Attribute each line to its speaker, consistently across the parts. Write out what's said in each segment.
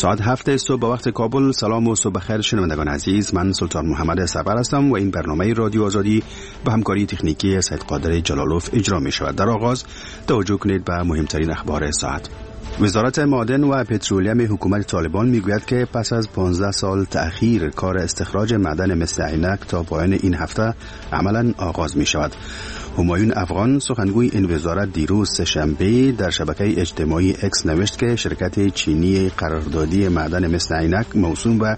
Speaker 1: ساعت 7 صبح به وقت کابل. سلام و صبح بخیر شنوندگان عزیز، من سلطان محمد سرور هستم و این برنامه رادیو آزادی به همکاری تکنیکی سید قادر جلالوف اجرا می شود. در آغاز توجه کنید به مهمترین اخبار ساعت. وزارت معادن و پترولیم حکومت طالبان میگوید که پس از 15 سال تأخیر کار استخراج معدن مثل عینک تا پایان این هفته عملاً آغاز می شود. همایون افغان سخنگوی این وزارت دیروز سه‌شنبه در شبکه اجتماعی اکس نوشت که شرکت چینی قراردادی معدن مثل عینک موسوم به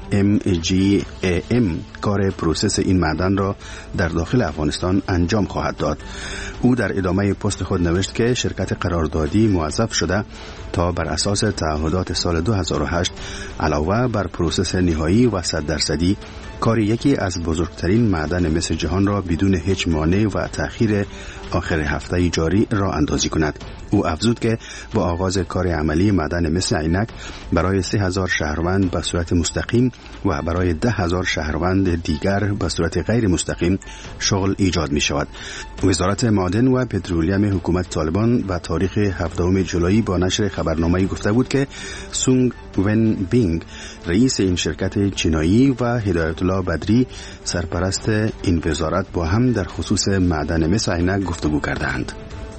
Speaker 1: MGAM کار پروسس این معدن را در داخل افغانستان انجام خواهد داد. او در ادامه پست خود نوشت که شرکت قراردادی موظف شده تا بر اساس تعهدات سال 2008 علاوه بر پروسس نهایی و 100% کار یکی از بزرگترین معدن مس جهان را بدون هیچ مانع و تأخیر آخر هفته جاری راه اندازی کند. او افزود که با آغاز کار عملی معدن مس عینک برای 3000 شهروند به صورت مستقیم و برای 10,000 شهروند دیگر به صورت غیر مستقیم شغل ایجاد می شود. وزارت معادن و پترولیم حکومت طالبان به تاریخ 17 جولای با نشر خبرنامه‌ای گفته بود که سونگ ون بینگ رئیس این شرکت چینایی و هدایت الله بدری سرپرست این وزارت با هم در خصوص معدن مس عینک گفتگو کردند.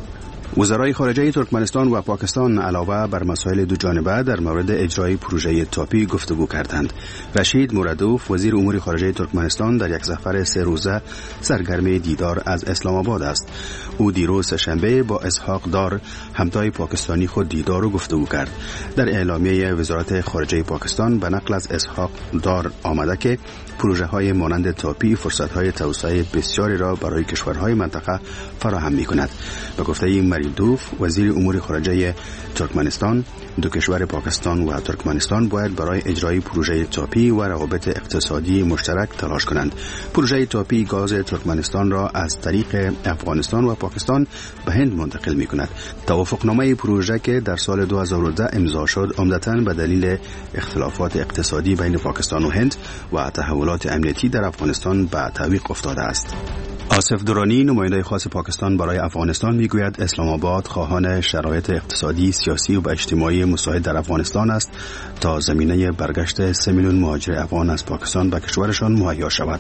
Speaker 1: وزرای خارجه ترکمنستان و پاکستان علاوه بر مسائل دو جانبه در مورد اجرای پروژه تاپی گفتگو کردند. رشید مرادوف وزیر امور خارجه ترکمنستان در یک سفر 3 روزه سرگرم دیدار از اسلام آباد است. او دیروز سه‌شنبه با اسحاق دار همتای پاکستانی خود دیدار و گفتگو کرد. در اعلامیه وزارت خارجه پاکستان به نقل از اسحاق دار آمده که پروژه های مانند تاپی فرصت های توسعه بسیاری را برای کشورهای منطقه فراهم می کند. به گفته مرادوف وزیر امور خارجه ترکمنستان، دو کشور پاکستان و ترکمنستان باید برای اجرای پروژه تاپی و روابط اقتصادی مشترک تلاش کنند. پروژه تاپی گاز ترکمنستان را از طریق افغانستان و پاکستان به هند منتقل می کند. توافقنامه پروژه که در سال 2010 امضا شد عمدتاً به دلیل اختلافات اقتصادی بین پاکستان و هند و تحولات امنیتی در افغانستان به تعویق افتاده است. آصف درانی نماینده خاص پاکستان برای افغانستان میگوید اسلام آباد خواهان شرایط اقتصادی، سیاسی و اجتماعی مساعد در افغانستان است تا زمینه برگشت 3 میلیون مهاجر افغان از پاکستان به کشورشان مهیا شود.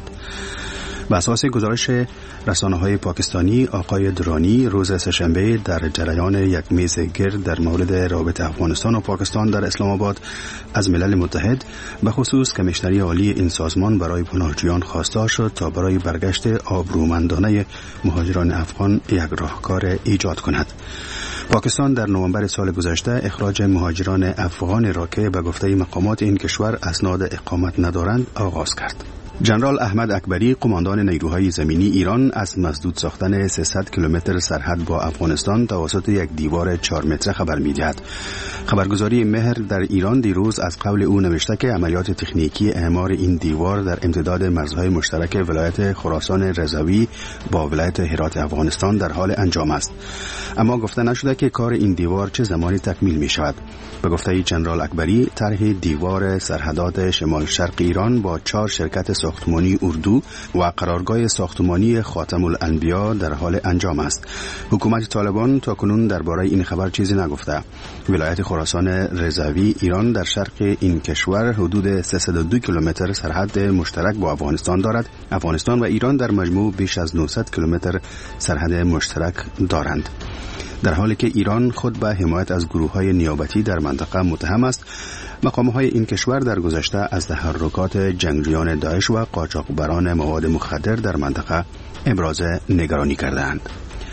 Speaker 1: به اساس گزارش رسانه‌های پاکستانی، آقای درانی روز سه‌شنبه در جریان یک میز گرد در مورد روابط افغانستان و پاکستان در اسلام آباد از ملل متحد به خصوص کمیشنری عالی این سازمان برای پناهجویان خواستار شد تا برای برگشت آبرومندانه مهاجران افغان یک راهکار ایجاد کند. پاکستان در نوامبر سال گذشته اخراج مهاجران افغان را که به گفته مقامات این کشور اسناد اقامت ندارند آغاز کرد. جنرال احمد اکبری قماندان نیروهای زمینی ایران از مسدود ساختن 300 کیلومتر سرحد با افغانستان توسط یک دیوار 4 متره خبر می‌دهد. خبرگزاری مهر در ایران دیروز از قول او نوشته که عملیات تکنیکی اعمار این دیوار در امتداد مرزهای مشترک ولایت خراسان رضوی با ولایت هرات افغانستان در حال انجام است. اما گفته نشده که کار این دیوار چه زمانی تکمیل می شود. به گفته جنرال اکبری طرح دیوار سرحدات شمال شرق ایران با 4 شرکت ساختمانی اردو و قرارگاه ساختمانی خاتم الانبیا در حال انجام است. حکومت طالبان تاکنون درباره این خبر چیزی نگفته. ولایت خراسان رضوی ایران در شرق این کشور حدود 302 کیلومتر سرحد مشترک با افغانستان دارد. افغانستان و ایران در مجموع بیش از 900 کیلومتر سرحد مشترک دارند. در حالی که ایران خود به حمایت از گروه‌های نیابتی در منطقه متهم است، مقام‌های این کشور در گذشته از تحرکات جنگجویان داعش و قاچاقبران مواد مخدر در منطقه ابراز نگرانی کردند.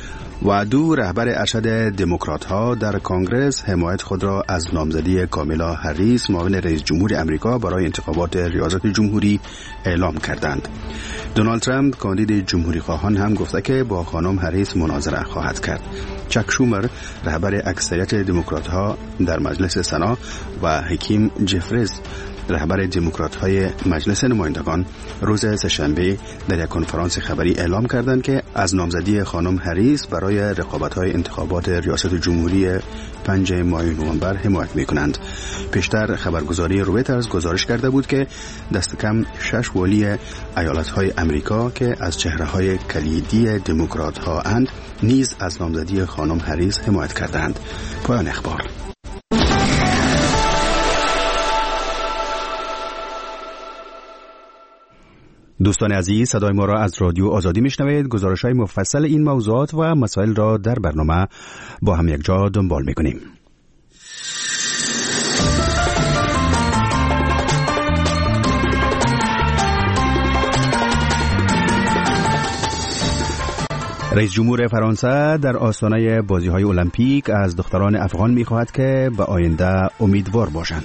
Speaker 1: و دو رهبر ارشد دموکرات‌ها در کنگره حمایت خود را از نامزدی کامالا هریس معاون رئیس جمهور آمریکا برای انتخابات ریاست جمهوری اعلام کردند. دونالد ترامپ کاندید جمهوری خواهان هم گفته که با خانم هریس مناظره خواهد کرد. چک شومر رهبر اکثریت دموکرات‌ها در مجلس سنا و حکیم جفریز رهبر دموکرات‌های مجلس نمایندگان روز سه‌شنبه در یک کنفرانس خبری اعلام کردند که از نامزدی خانم هریس برای رقابت‌های انتخابات ریاست جمهوری 5 ماه نوامبر حمایت می‌کنند. پیشتر خبرگزاری رویترز گزارش کرده بود که دست کم 6 والی ایالت‌های آمریکا که از چهره‌های کلیدی دموکرات‌ها اند نیز از نامزدی خانم هریس حمایت کردند. پایان اخبار. دوستان عزیز، صدای ما را از رادیو آزادی میشنوید. گزارش‌های مفصل این موضوعات و مسائل را در برنامه با هم یک جا دنبال می‌کنیم. رئیس جمهور فرانسه در آستانه بازی‌های المپیک از دختران افغان می‌خواهد که به آینده امیدوار باشند.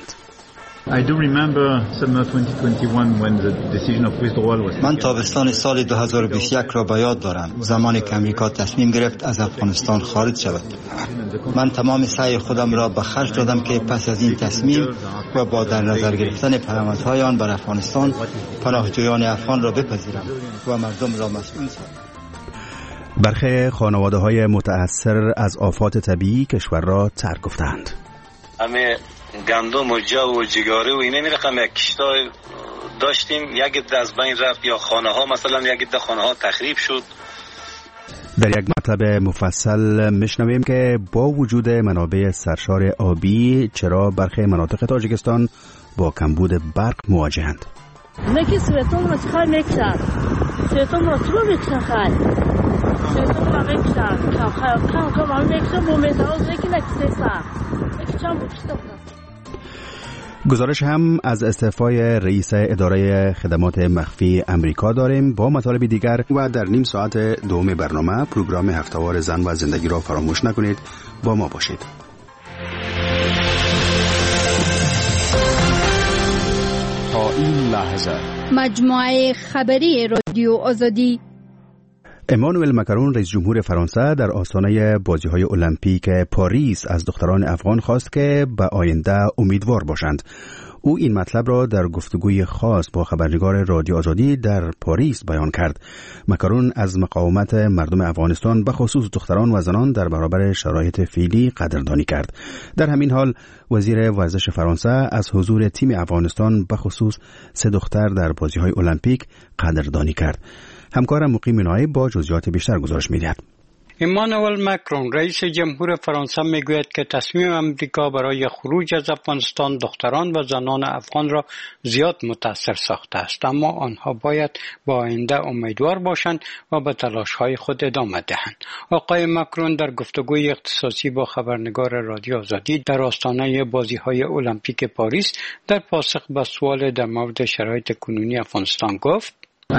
Speaker 2: من تابستان سال 2021 را به یاد دارم، زمانی که امریکا تصمیم گرفت از افغانستان خارج شود. من تمام سعی خودم را به خرج دادم که پس از این تصمیم و با در نظر گرفتن پیامدهای آن بر افغانستان، پناهجویان افغان را بپذیرم و مردم را مسئول سازم.
Speaker 1: برخی خانواده‌های متأثر از آفات طبیعی کشور را ترک گفتند.
Speaker 3: همه گندم و جو و جگاره و اینه میرقم یک کشتا داشتیم، یک عده از بین رفت، یا خانه ها مثلا یک عده خانه ها تخریب شد.
Speaker 1: در یک مطلب مفصل میشنویم که با وجود منابع سرشار آبی چرا برخی مناطق تاجیکستان با کمبود برق مواجهند.
Speaker 4: نکی سویتون را چخواهی میکشن، سویتون را چرا میکشن سویتون را میکشن کم همه میکشن با میتراز نکی نکسیسن نکی چند بکشتم.
Speaker 1: گزارش هم از استعفای رئیس اداره خدمات مخفی امریکا داریم. با مطالب دیگر و در نیم ساعت دوم برنامه پروگرام هفته‌وار زن و زندگی را فراموش نکنید. با ما باشید.
Speaker 5: تا این لحظه
Speaker 6: مجموعه خبری رادیو آزادی.
Speaker 1: امانوئل مکرون رئیس جمهور فرانسه در آستانه بازی‌های المپیک پاریس از دختران افغان خواست که به آینده امیدوار باشند. او این مطلب را در گفتگوی خاص با خبرنگار رادیو آزادی در پاریس بیان کرد. مکرون از مقاومت مردم افغانستان به خصوص دختران و زنان در برابر شرایط فعلی قدردانی کرد. در همین حال وزیر ورزش فرانسه از حضور تیم افغانستان به خصوص 3 دختر در بازی‌های المپیک قدردانی کرد. همکارم مقیم نایب با جزئیات بیشتر گزارش می‌دهد.
Speaker 7: امانوئل مکرون رئیس جمهور فرانسه میگوید که تصمیم امریکا برای خروج از افغانستان دختران و زنان افغان را زیاد متاثر ساخته است، اما آنها باید با آینده امیدوار باشند و به تلاش‌های خود ادامه دهند. آقای مکرون در گفتگوی اختصاصی با خبرنگار رادیو آزادی در آستانه بازی‌های المپیک پاریس در پاسخ به سوال در مورد شرایط کنونی افغانستان گفت: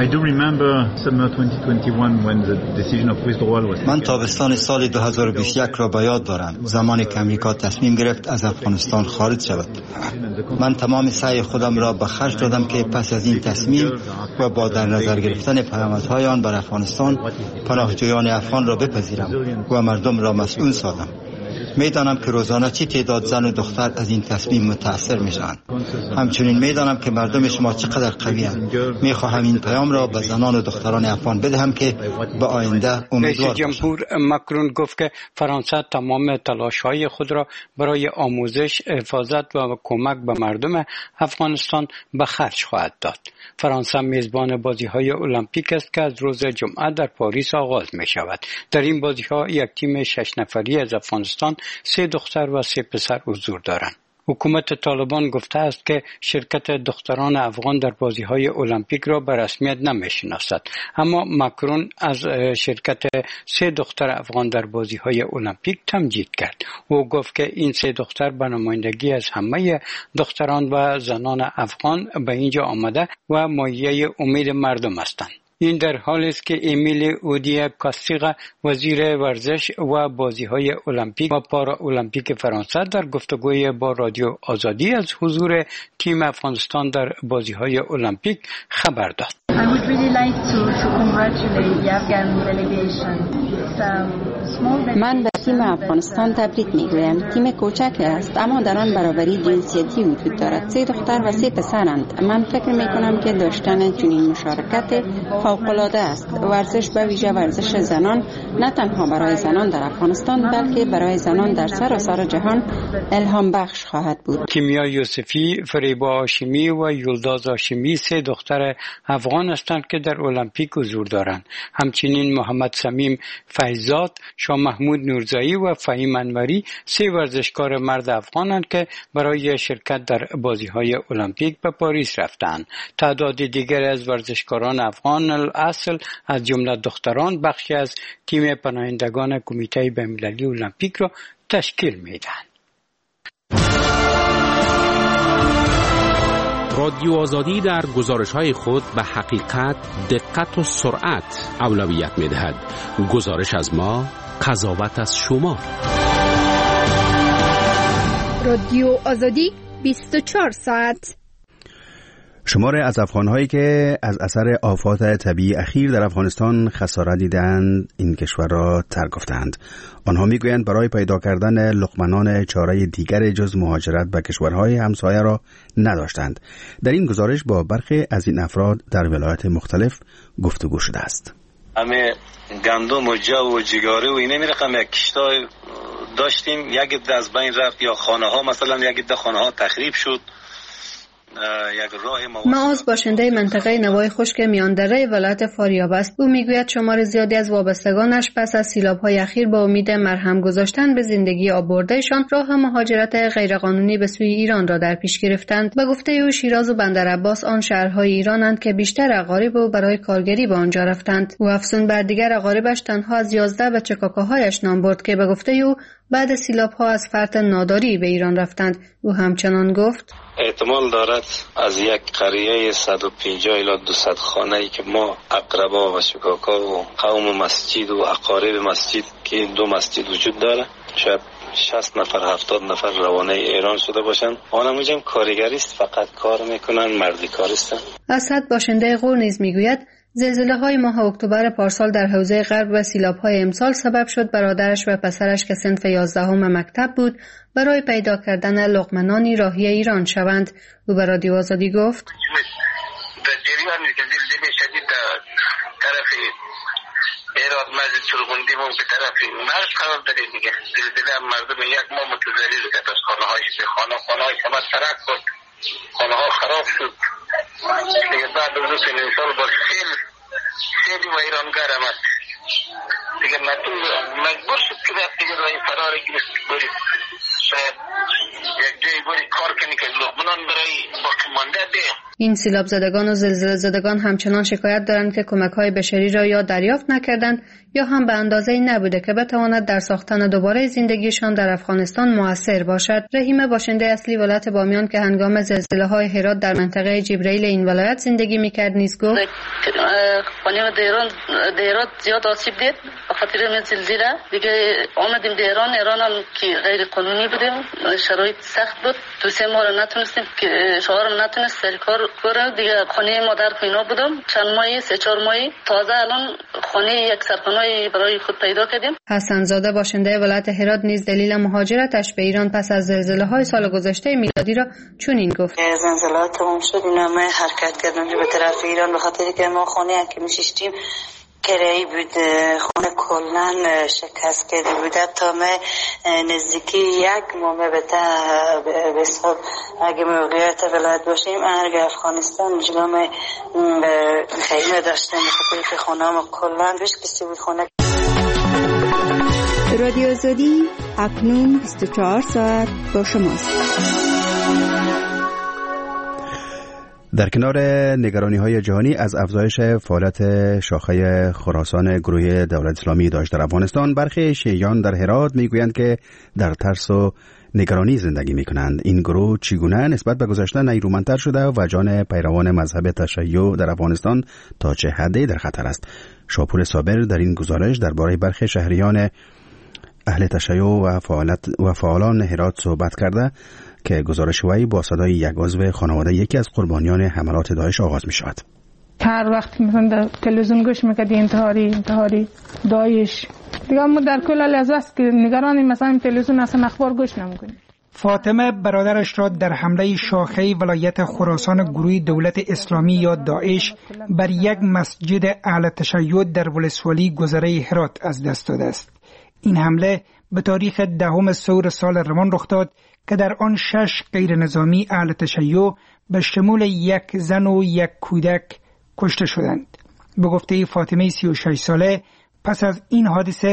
Speaker 2: من تابستان سال 2021 را به یاد دارم، زمانی که امریکا تصمیم گرفت از افغانستان خارج شود. من تمام سعی خودم را به خرج دادم که پس از این تصمیم و با در نظر گرفتن پیامدهای آن بر افغانستان، پناهجویان افغان را بپذیرم و مردم را مسئول سازم. میدانم که روزانه چی تعداد زن و دختر از این تصمیم متاثر میشن. همچنین میدانم که مردم شما چقدر قوی‌اند. میخواهم این پیام را به زنان و دختران افغان بدهم که به آینده امیدوار باشند.
Speaker 7: رئیس جمهور مکرون گفت که فرانسه تمام تلاش‌های خود را برای آموزش، حفاظت و کمک به مردم افغانستان به خرج خواهد داد. فرانسه میزبان بازی‌های المپیک است که از روز جمعه در پاریس آغاز می‌شود. در این بازی‌ها یک تیم 6 نفری از افغانستان 3 دختر و 3 پسر حضور دارند. حکومت طالبان گفته است که شرکت دختران افغان در بازی‌های المپیک را به رسمیت نمی‌شناسد، اما مکرون از شرکت 3 دختر افغان در بازی‌های المپیک تمجید کرد. او گفت که این 3 دختر به نمایندگی از همه دختران و زنان افغان به اینجا آمده و مایه امید مردم هستند. این در حالی است که امیل اودیه کاستیغ وزیر ورزش و بازی‌های المپیک و پارا المپیک فرانسه در گفتگوی با رادیو آزادی از حضور تیم افغانستان در بازی‌های المپیک خبر داد.
Speaker 8: I would really like to congratulate the Afghan delegation.
Speaker 9: من به تیم افغانستان تبریک میگویم. تیم کوچک است اما در آن برابری جنسیتی وجود دارد. 3 دختر و 3 پسرند. من فکر میکنم که داشتن چنین مشارکت فوق‌العاده است. ورزش به ویژه ورزش زنان نه تنها برای زنان در افغانستان بلکه برای زنان در سراسر جهان الهام بخش خواهد بود.
Speaker 7: کیمیا یوسفی، فریبا هاشمی و یلداز هاشمی 3 دختر افغان هستند که در المپیک حضور دارند. همچنین محمد سمیم فیضزاد، شاه محمود نورزاده رضایی و فهیم انوری 3 ورزشکار مرد افغانند که برای شرکت در بازی‌های المپیک به پاریس رفتند. تعداد دیگر از ورزشکاران افغان اصل از جمله دختران بخشی از تیم پناهندگان کمیته بین‌المللی المپیک را تشکیل می‌دهند.
Speaker 10: رادیو آزادی در گزارش‌های خود به حقیقت، دقت و سرعت اولویت می‌دهد. گزارش از ما، قضاوت از شما.
Speaker 6: رادیو آزادی 24 ساعت.
Speaker 1: شماری از افغان‌هایی که از اثر آفات طبیعی اخیر در افغانستان خسارت دیدند این کشور را ترک گفتند. آنها میگویند برای پیدا کردن لقمه‌نان چاره دیگر جز مهاجرت به کشورهای همسایه را نداشتند. در این گزارش با برخی از این افراد در ولایات مختلف گفتگو شده است.
Speaker 3: همه گندم و جو و جگاره و اینه میرقم یک کشتای داشتیم، یک عده از بین رفت یا خانه ها مثلا یک عده خانه ها تخریب شد.
Speaker 11: معاذ باشنده منطقه نوای خشک میاندره ولایت فاریاب است. او میگوید شمار زیادی از وابستگانش پس از سیلاب‌های اخیر با امید مرهم گذاشتن به زندگی آببردهشان راه مهاجرت غیرقانونی به سوی ایران را در پیش گرفتند. به گفته او شیراز و بندرعباس آن شهرهای ایرانند که بیشتر اقارب او برای کارگری به آنجا رفتند. او افزون بر دیگر اقاربش تنها از 11 بچه کاکاهایش نام برد که به گفته او بعد سیلاب‌ها از فرط ناداری به ایران رفتند. او همچنان گفت
Speaker 3: احتمال دارد از یک قریه 150 الی 200 خانه‌ای که ما اقربا و شکاکا و قوم مسجد و اقارب مسجد که 2 مسجد وجود داره شاید 60 نفر 70 نفر روانه ایران شده باشند. آنها میگم کارگری است، فقط کار میکنن، مردی کاریستن.
Speaker 11: اسد باشنده غور نیز میگوید زلزله‌های ماه اکتبر پارسال در حوزه غرب و سیلاب‌های امسال سبب شد برادرش و پسرش که صنف 11 مکتب بود برای پیدا کردن لقمه‌نانی راهی ایران شوند. او به رادیو آزادی گفت
Speaker 12: در جریان زلزله شدید در طرف ایران مسجد سرغندی و به طرف مرز قرار داره دیگه. زلزله مردم یک ماه متضرر کرد از خانه‌هایش، خانه‌های همه ترک بود، خانه‌ها خراب شد. دیگه بعد از اون سال با سیلی و ایرانگر آمد دیگه مجبور شد که دیگه رای فرار گرفت بری شاید یک جایی بری کار کنی که لقمه‌نان برای باقی مانده ده.
Speaker 11: این سیلاب زدگان و زلزله زدگان همچنان شکایت دارند که کمک‌های بشری را یا دریافت نکردند یا هم به اندازه‌ای نبوده که بتواند در ساختن دوباره زندگیشان در افغانستان مؤثر باشد. رحیم باشنده اصلی ولایت بامیان که هنگام زلزله‌های هرات در منطقه جبرائیل این ولایت زندگی می‌کرد نیز گفت
Speaker 13: خانه دیران زیاد آسیب دید به خاطر زلزله. دیگه آمدیم دیران هم که غیر قانونی بودیم، شرایط سخت بود، 2-3 ماه نتونستیم که شوهرم نتونست سر کار دیگه. خانه مادر پینا بودم چند ماهی 3-4 ماهی، تازه الان خانه یک سرپناهی برای خود پیدا کردیم.
Speaker 11: حسن زاده باشنده ولایت هرات نیز دلیل مهاجرتش به ایران پس از زلزله‌های سال گذشته میلادی را چنین گفت
Speaker 14: زلزله تمام شد اینا ما حرکت کردیم به طرف ایران به خاطر که ما خانه که میشیشتیم کرایی بود، خانه کلن شکست کرده بود. تا ما نزدیکی 1 ماه به حساب اگه موقعیت ولایت باشیم اگه افغانستان جلو ما خیمه داشتیم به خاطر که خانه ما کلن بهش کسی بود. خانه
Speaker 6: رادیو آزادی اکنون 24 ساعت با شماست.
Speaker 1: در کنار نگرانی‌های جهانی از افزایش فعالیت شاخه خراسان گروه دولت اسلامی داعش در افغانستان، برخی شیعیان در هرات میگویند که در ترس و نگرانی زندگی میکنند. این گروه چگونه نسبت به گذشته نیرومندتر شده و جان پیروان مذهب تشیع در افغانستان تا چه حدی در خطر است؟ شاپور صابر در این گزارش درباره برخی شهریان اهل تشیع و فعالان هرات صحبت کرده که گزارش وی با صدای یک عضو خانواده یکی از قربانیان حملات داعش آغاز می شود.
Speaker 15: هر وقت مثلا در تلویزیون گوش میکردی انتحاری داعش دیگه ما در کل لحظه که نگرانی مثلا تلویزیون اصلا اخبار گوش نمیکنیم.
Speaker 16: فاطمه برادرش را در حمله شاخه ولایت خراسان گروه دولت اسلامی یا داعش بر یک مسجد اهل تشیع در ولسوالی گذره هرات از دست داده است. این حمله به تاریخ 10 ثور سال روان رخ داد که در آن 6 غیر نظامی اهل تشیع به شمول 1 زن و 1 کودک کشته شدند. به گفته فاطمه 36 ساله پس از این حادثه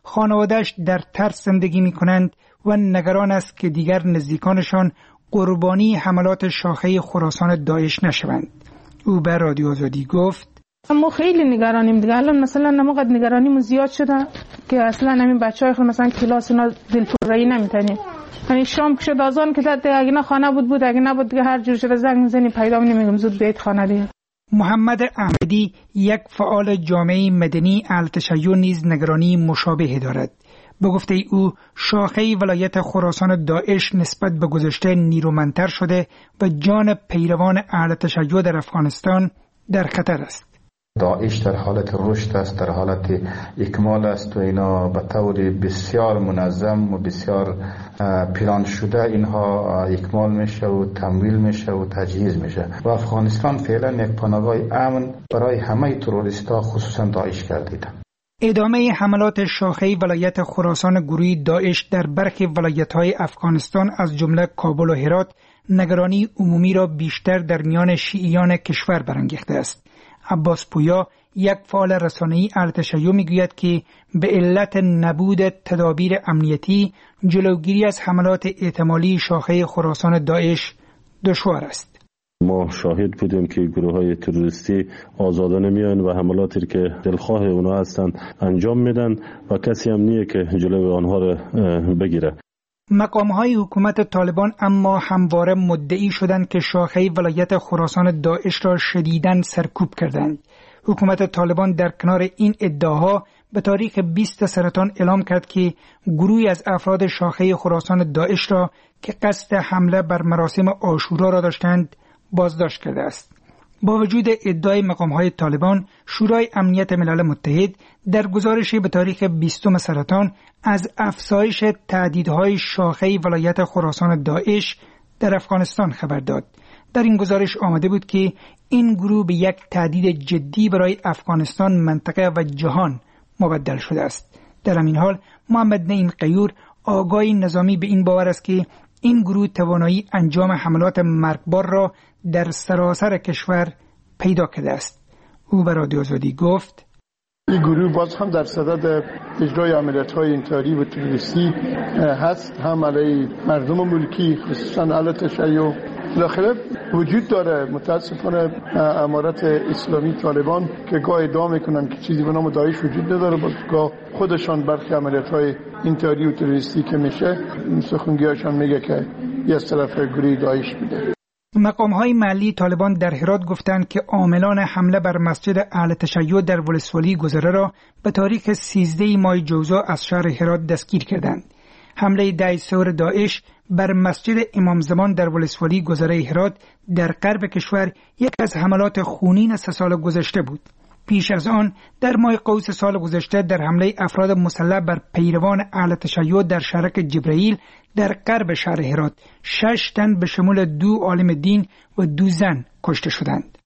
Speaker 16: خانواده‌اش در ترس زندگی می‌کنند و نگران است که دیگر نزدیکانشان قربانی حملات شاخه خراسان داعش نشوند. او به رادیو آزادی گفت:
Speaker 15: ما خیلی نگرانیم دیگه. الان مثلا نموقت نگرانیمون زیاد شده که اصلا همین بچهای خود مثلا کلاس اینا دلپرایی نمیتونیم. یعنی شام که شد آذان که زد، اگه نه خانه بود اگه نبود دیگه هر جور شده زنگ میزنی پیدا نمیگم زود بیت خانه دیگه.
Speaker 16: محمد احمدی یک فعال جامعه مدنی اهل تشیع نیز نگرانی مشابه دارد. به گفته او شاخه ولایت خراسان داعش نسبت به گذشته نیرومندتر شده و جان پیروان اهل تشیع در افغانستان در خطر است.
Speaker 17: داعش در حالت رشد است، در حالت اکمال است و اینا به طور بسیار منظم و بسیار پلان شده اینها اکمال میشه و تمویل میشه و تجهیز میشه و افغانستان فعلا یک پناهگاه امن برای همه تروریست‌ها خصوصا داعش گردیده.
Speaker 16: ادامه حملات شاخه ولایت خراسان گروهی داعش در برخی ولایت‌های افغانستان از جمله کابل و هرات نگرانی عمومی را بیشتر در میان شیعیان کشور برانگیخته است. عباس پویا یک فعال رسانه‌ای اهل تشیع میگوید که به علت نبود تدابیر امنیتی جلوگیری از حملات احتمالی شاخه خراسان داعش دشوار است.
Speaker 18: ما شاهد بودیم که گروه‌های تروریستی آزادانه میان و حملاتی که دلخواه اونا هستند انجام میدن و کسی هم نیه که جلوی آنها را بگیره.
Speaker 16: مقام‌های حکومت طالبان اما همواره مدعی شدند که شاخه ولایت خراسان داعش را شدیداً سرکوب کردند. حکومت طالبان در کنار این ادعاها به تاریخ 20 سرطان اعلام کرد که گروهی از افراد شاخه خراسان داعش را که قصد حمله بر مراسم عاشورا را داشتند بازداشت کرده است. با وجود ادعای مقام‌های طالبان، شورای امنیت ملل متحد در گزارشی به تاریخ 20 سرطان از افزایش تهدیدهای شاخه ولایت خراسان داعش در افغانستان خبر داد. در این گزارش آمده بود که این گروه به یک تهدید جدی برای افغانستان، منطقه و جهان مبدل شده است. در همین حال محمد نعیم قیور آگاهی نظامی به این باور است که این گروه توانایی انجام حملات مرگبار را در سراسر کشور پیدا کرده است. او به رادیو آزادی گفت:
Speaker 19: این گروه باز هم در صدد اجرای عملیات‌های انتحاری و تروریستی هست، هم علیه مردم ملکی خصوصا اهل تشیع. بالاخره وجود داره متاسفانه امارت اسلامی طالبان که گاه ادعا میکنن که چیزی به نام داعش وجود نداره، گاه خودشان برخی عملیات‌های انتحاری و تروریستی که میشه سخنگویشان میگه که یه از طرف گروه داعش بوده.
Speaker 16: مقام‌های محلی طالبان در هرات گفتند که عاملان حمله بر مسجد اهل تشیع در ولسوالی گذره را به تاریخ 13 ماه جوزا از شهر هرات دستگیر کردند. حمله 10 ثور داعش بر مسجد امام زمان در ولسوالی گذره هرات در غرب کشور یک از حملات خونین 3 سال گذشته بود. پیش از آن در ماه قوس سال گذشته در حمله افراد مسلح بر پیروان اهل تشیع در شرک جبرائیل در غرب شهر هرات 6 تن به شمول 2 عالم دین و 2 زن کشته شدند.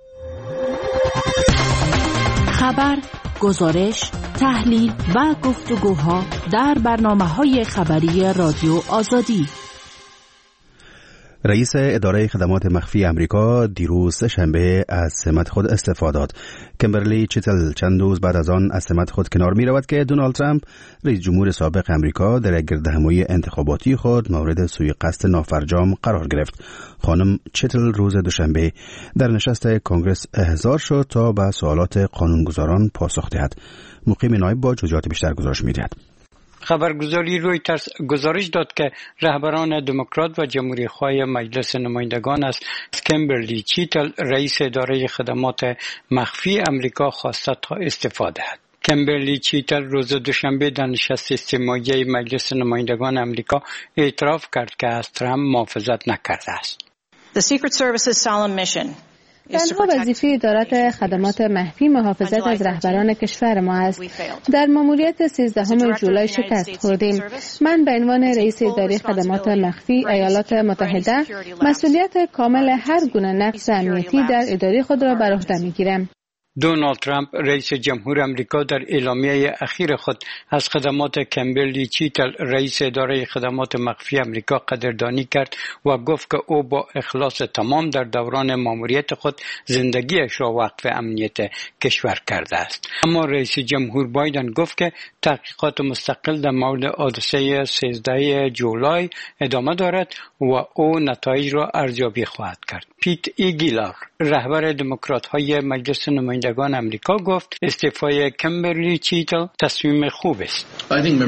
Speaker 20: خبر، گزارش، تحلیل و گفتگوها در برنامه‌های خبری رادیو آزادی.
Speaker 1: رئیس اداره خدمات مخفی امریکا دیروز شنبه از سمت خود استعفا داد. کمبرلی چیتل چند روز بعد از آن از سمت خود کنار می رود که دونالد ترامپ رئیس جمهور سابق امریکا در گردهمایی انتخاباتی خود مورد سوءقصد نافرجام قرار گرفت. خانم چیتل روز دوشنبه در نشست کنگره احضار شد تا به سوالات قانونگذاران پاسخ دهد. مقیم نایب با جزئیات بیشتر گزارش می دهد.
Speaker 7: خبرگزاری رویترز گزارش داد که رهبران دموکرات و جمهوری‌خواه مجلس نمایندگان از کمبرلی چیتل رئیس اداره خدمات مخفی امریکا خواسته تا استعفا دهد. کمبرلی چیتل روز دوشنبه در نشست استماعی مجلس نمایندگان امریکا اعتراف کرد که از ترامپ محافظت نکرده است.
Speaker 21: The Secret Service's solemn mission
Speaker 11: تنها وظیفه ادارات خدمات مخفی محافظت از رهبران کشور ما است. در ماموریت 13 جولای شکست خوردیم. من به عنوان رئیس اداره خدمات مخفی ایالات متحده مسئولیت کامل هر گونه نقص امنیتی در اداره خود را بر عهده می‌گیرم.
Speaker 7: دونالد ترامپ رئیس جمهور امریکا در اعلامیه اخیر خود از خدمات کمبرلی چیتل رئیس اداره خدمات مخفی امریکا قدردانی کرد و گفت که او با اخلاص تمام در دوران ماموریت خود زندگیش را وقف امنیت کشور کرده است. اما رئیس جمهور بایدن گفت که تحقیقات مستقل در مورد حادثه 13 جولای ادامه دارد و او نتایج را ارزیابی خواهد کرد. پیت ایگیلار رهبر دموکرات‌های مجلس نمایندگان امریکا گفت استعفای کمبرلی چیتل تصمیم خوب است.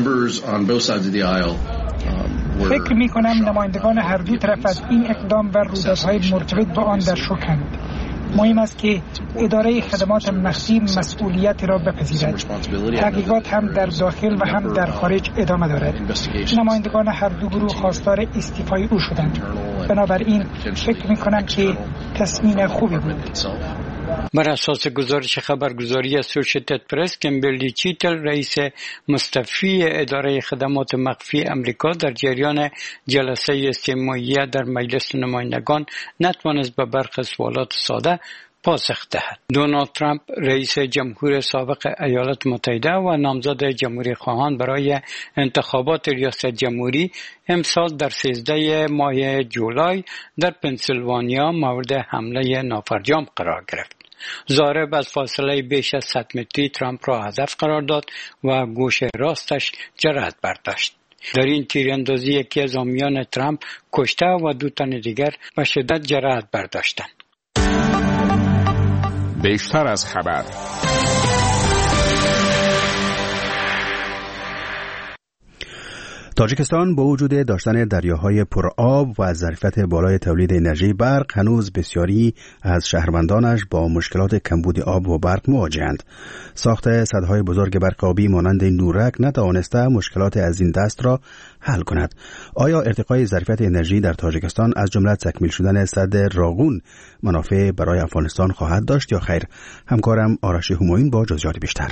Speaker 16: فکر می‌کنم نمایندگان هر دو طرف از این اقدام و رویدادهای مرتبط با آن در شوکند. مهم است که اداره خدمات مخفی مسئولیت را بپذیرد. تحقیقات هم در داخل و هم در خارج ادامه دارد. نمایندگان هر دو گروه خواستار استعفای او شدند. بنابراین فکر می‌کنم که تصمیم خوبی بود.
Speaker 7: بر اساس گزارش خبرگزاری اسوشیتد پرس، کمبرلی چیتل رئیس مستعفی اداره خدمات مخفی امریکا در جریان جلسه استماعیه در مجلس نمایندگان نتوانست به برخی سوالات ساده پاسخ دهد. دونالد ترامپ رئیس جمهور سابق ایالات متحده و نامزد جمهوری خواهان برای انتخابات ریاست جمهوری امسال در 13 ماه جولای در پنسیلوانیا مورد حمله نافرجام قرار گرفت. ضارب از فاصله بیش از 100 متری ترامپ را هدف قرار داد و گوش راستش جرأت برداشت. در این تیراندازی یکی از حامیان ترامپ کشته و 2 تن دیگر به شدت جرأت برداشتند.
Speaker 5: بیشتر از خبر.
Speaker 1: تاجیکستان با وجود داشتن دریاهای پرآب و ظرفیت بالای تولید انرژی برق هنوز بسیاری از شهروندانش با مشکلات کمبود آب و برق مواجهند. ساخت سدهای بزرگ برق آبی مانند نورک نتوانسته مشکلات از این دست را حل کند. آیا ارتقای ظرفیت انرژی در تاجیکستان از جمله تکمیل شدن سد راغون منافع برای افغانستان خواهد داشت یا خیر؟ همکارم آرش همایون با جزئیات بیشتر.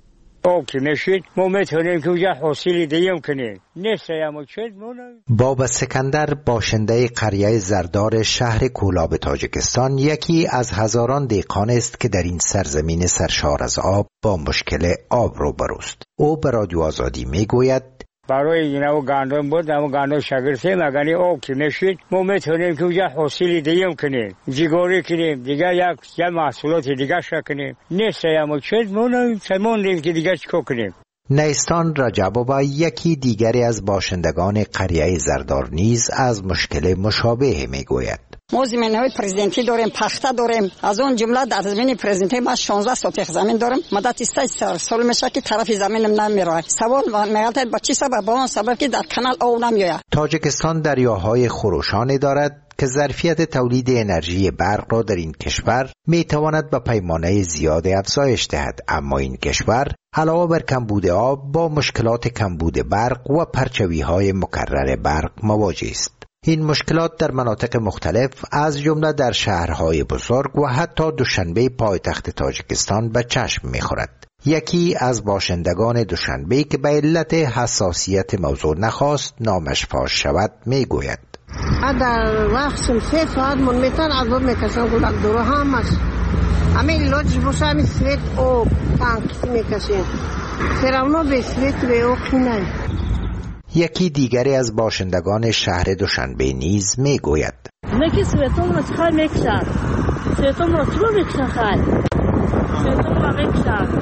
Speaker 4: بابا سکندر باشنده قریه زردار شهر کولاب تاجیکستان یکی از هزاران دهقان است که در این سرزمین سرشار از آب با مشکل آب روبروست. او به رادیو آزادی میگوید
Speaker 22: برای اینا و گندم بود اما گندم شگرفته مگنی آب که نشید ما میتونیم که اونجا حاصلی دیگه کنیم جیگاری کنیم دیگه یک محصولات دیگه شکنیم نیست اما چید مونیم که دیگه چکو کنیم.
Speaker 4: نیستان رجبوبا یکی دیگری از باشندگان قریه زردار نیز از مشکل مشابه میگوید.
Speaker 23: ما زمین‌های پرزیدنتی داریم، پخته داریم. از اون جمله در زمین پرزیدنتی ما 16 سوتیخ زمین داریم. مدت 3 سال میشه که طرف زمینم نمیره. سوال میگه با چی سبب؟ با اون سبب که در کانال آب نمیاد.
Speaker 4: تاجیکستان دریاهای خروشانی دارد که ظرفیت تولید انرژی برق را در این کشور میتواند به پیمانه زیاد افزایش دهد، اما این کشور علاوه بر کمبود آب با مشکلات کمبود برق و پرچوی‌های مکرر برق مواجه است. این مشکلات در مناطق مختلف از جمله در شهرهای بزرگ و حتی دوشنبه پایتخت تاجیکستان به چشم می‌خورد. یکی از باشندگان دوشنبه که به علت حساسیت موضوع نخواست نامش فاش شود میگوید:
Speaker 24: در وقت 3 ساعت من میتون عذاب میکشم گلک دورو همش همین لوچ بوشه همین سویت او تانک میکشیم سرمونو به سویت به او خینه.
Speaker 4: یکی دیگری از باشندگان شهر دوشنبه نیز میگوید:
Speaker 25: نکی سویتون رو چخواه میکشن سویتون رو چرا میکشن خواهی سویتون رو میکشن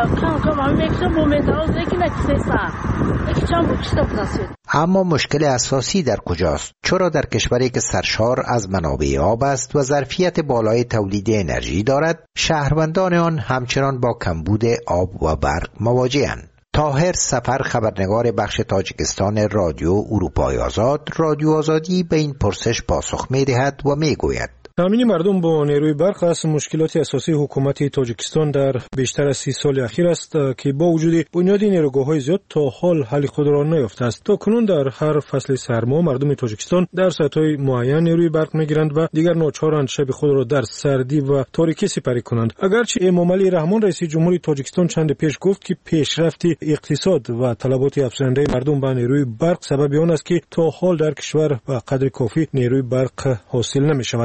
Speaker 25: کم میکشن با میتراز یکی نکسیسن یکی چند بکشته بکشید.
Speaker 4: اما مشکل اساسی در کجاست؟ چرا در کشوری که سرشار از منابع آب است و ظرفیت بالای تولید انرژی دارد، شهروندان آن همچنان با کمبود آب و برق مواجه‌اند؟ طاهر سفر، خبرنگار بخش تاجیکستان رادیو اروپای آزاد، رادیو آزادی به این پرسش پاسخ می‌دهد و میگوید:
Speaker 26: تامین مردم با نیروی برق از مشکلات اساسی حکومت تاجیکستان در بیشتر از 30 سال اخیر است که با وجود بنیاد نیروگاه‌های زیاد تا حال حل خود را نیافته است. تا کنون در هر فصل سرما مردم تاجیکستان در ساعت‌های معین نیروی برق می‌گیرند و دیگر ناچارند شب خود را در سردی و تاریکی سپری کنند. اگرچه امام علی رحمان رئیس جمهوری تاجیکستان چند پیش گفت که پیشرفت اقتصاد و طلبات افزاینده مردم به نیروی برق سبب آن است که تا حال در کشور به قدر کافی نیروی برق حاصل نمی‌شود، اما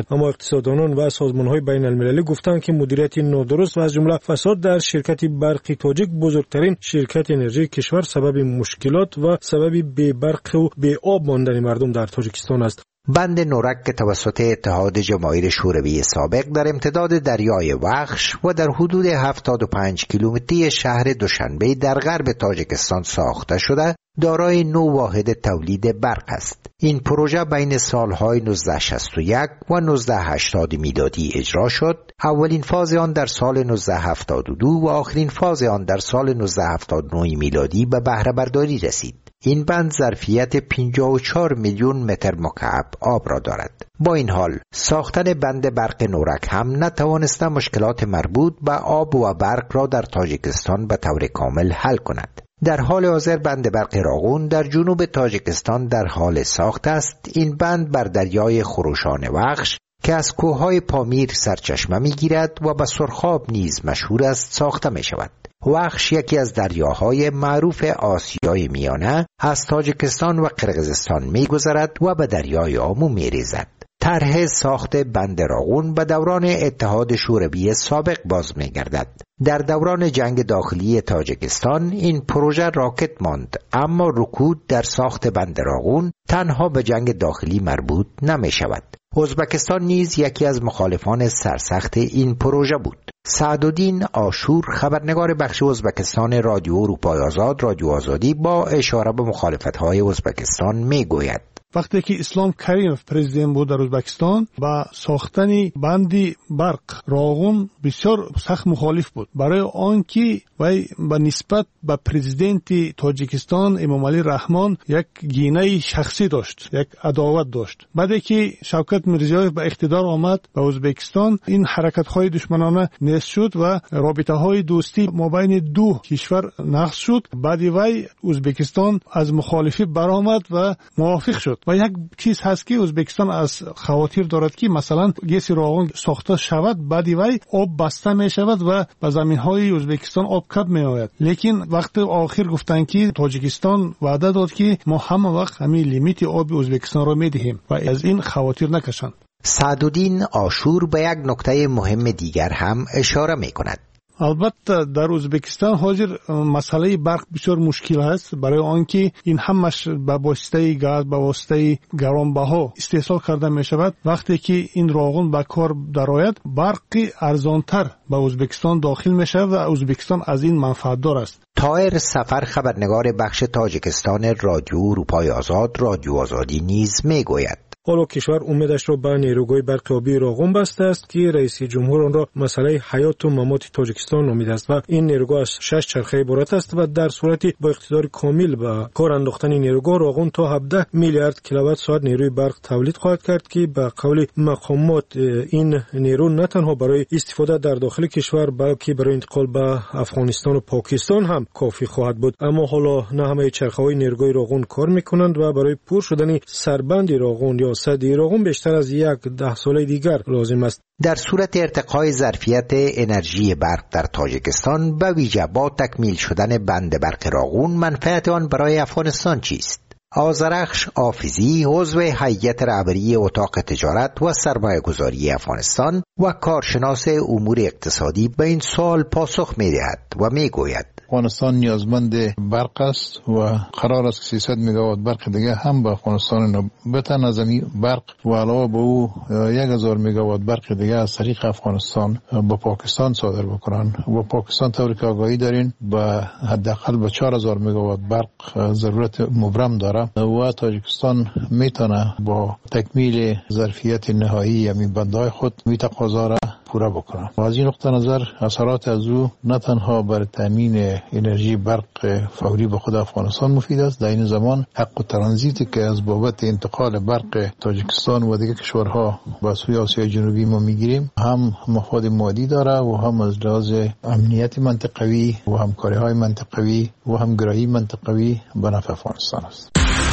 Speaker 26: اقتصاددانان و سازمان‌های بین‌المللی گفتند که مدیریت نادرست و از جمله فساد در شرکت برق تاجیک، بزرگترین شرکت انرژی کشور، سبب مشکلات و سبب بی برق و بی آب ماندن مردم در تاجیکستان است.
Speaker 4: بند نورک که توسط اتحاد جماهیر شوروی سابق در امتداد دریای وخش و در حدود 75 کیلومتری شهر دوشنبه در غرب تاجیکستان ساخته شده، دارای 9 واحد تولید برق است. این پروژه بین سالهای 1961 و 1980 میلادی اجرا شد. اولین فاز آن در سال 1972 و آخرین فاز آن در سال 1979 میلادی به بهره برداری رسید. این بند ظرفیت 54 میلیون متر مکعب آب را دارد. با این حال ساختن بند برق نورک هم نتوانسته مشکلات مربوط به آب و برق را در تاجیکستان به طور کامل حل کند. در حال حاضر بند برق راغون در جنوب تاجیکستان در حال ساخت است. این بند بر دریای خروشان وخش که از کوههای پامیر سرچشمه می‌گیرد و به سرخاب نیز مشهور است ساخته می‌شود. وخش یکی از دریاهای معروف آسیای میانه از تاجیکستان و قرقیزستان می‌گذرد و به دریای آمو می‌ریزد. طرح ساخت بند راغون به دوران اتحاد شوروی سابق باز می‌گردد. در دوران جنگ داخلی تاجیکستان این پروژه راکت ماند، اما رکود در ساخت بند راغون تنها به جنگ داخلی مربوط نمی‌شود. ازبکستان نیز یکی از مخالفان سرسخت این پروژه بود. سعدالدین آشور، خبرنگار بخش ازبکستان رادیو اروپای آزاد، رادیو آزادی، با اشاره به مخالفت‌های ازبکستان میگوید:
Speaker 2: وقتی که اسلام کریمov پرزیدنت بود در ازبکستان با ساختن بندی برق راغون بسیار سخت مخالف بود، برای آنکه وی به نسبت به پرزیدنت تاجیکستان امام علی رحمان یک گینه شخصی داشت، یک عداوت داشت. بعد که شوکت میرزیایف به اقتدار آمد به ازبکستان، این حرکت‌های دشمنانه نیست شد و رابطه‌های دوستی مابین دو کشور نقض شد. بعد وی ازبکستان از مخالفی برآمد و موافق شد. و یک چیز هست که ازبکستان از خواطر دارد که مثلا گیس راغون ساخته شود، بعد وی آب بسته می شود و به زمین های ازبکستان آب کم می آید. لیکن وقت آخر گفتن که تاجیکستان وعده داد که ما همه وقت همین لیمیت آب ازبکستان را می دهیم و از این خواطر نکشند.
Speaker 4: سعدالدین آشور به یک نکته مهم دیگر هم اشاره می کند.
Speaker 2: البته در ازبکستان حاضر مسئله برق بسیار مشکل است، برای آنکه این همش به واسطه گاز، به واسطه گرانبها استحصال کرده می شود. وقتی که این راغون به کار درآید، برق ارزانتر به ازبکستان داخل می شود و ازبکستان از این منفعت دار است.
Speaker 4: طاهر سفر، خبرنگار بخش تاجیکستان رادیو اروپای آزاد، رادیو آزادی نیز می گوید:
Speaker 26: حالا کشور امیدش را به نیروگاه برق آبی راغون بسته است که رئیس جمهور آن را مسئله حیات و ممات تاجیکستان نامیده است و این نیروگاه از 6 چرخه عبارت است و در صورتی با اقتدار کامل به کار انداختن نیروگاه راغون تا 17 میلیارد کیلووات ساعت نیروی برق تولید خواهد کرد که به قول مقامات این نیرو نه تنها برای استفاده در داخل کشور بلکه برای انتقال به افغانستان و پاکستان هم کافی خواهد بود. اما حالا نه همه چرخه‌های نیروگاه راغون کار می‌کنند و برای پر شدن سربند راغون یا سد راغون بیشتر از 10 سال دیگر لازم است.
Speaker 4: در صورت ارتقای ظرفیت انرژی برق در تاجیکستان، به ویژه با تکمیل شدن بند برق راغون، منفعت آن برای افغانستان چیست؟ آذرخش آفیزی، عضو هیئت رهبری اتاق تجارت و سرمایه‌گذاری افغانستان و کارشناس امور اقتصادی، به این سوال پاسخ می‌دهد و می‌گوید:
Speaker 3: افغانستان نیازمند برق است و قرار است 300 مگاوات برق دیگه هم به افغانستان بتن از این برق و علاوه به او 1000 مگاوات برق دیگه از طریق افغانستان به پاکستان صادر بکنن و پاکستان طوری که آگاهی دارین به حداقل به 4000 مگاوات برق ضرورت مبرم داره و تاجیکستان میتونه با تکمیل ظرفیت نهایی همین بندهای خود می تقاضا را پورا بکنن. و از این نقطه نظر اثرات از او نه تنها بر تامین انرژی برق فوری به خود افغانستان مفید است، در این زمان حق و ترانزیتی که از بابت انتقال برق تاجیکستان و دیگر کشورها به سوی آسیای جنوبی ما میگیریم هم مفاد مادی داره و هم از لحاظ امنیت منطقوی و همکاری‌های منطقوی و همگرایی منطقوی به نفع افغانستان است.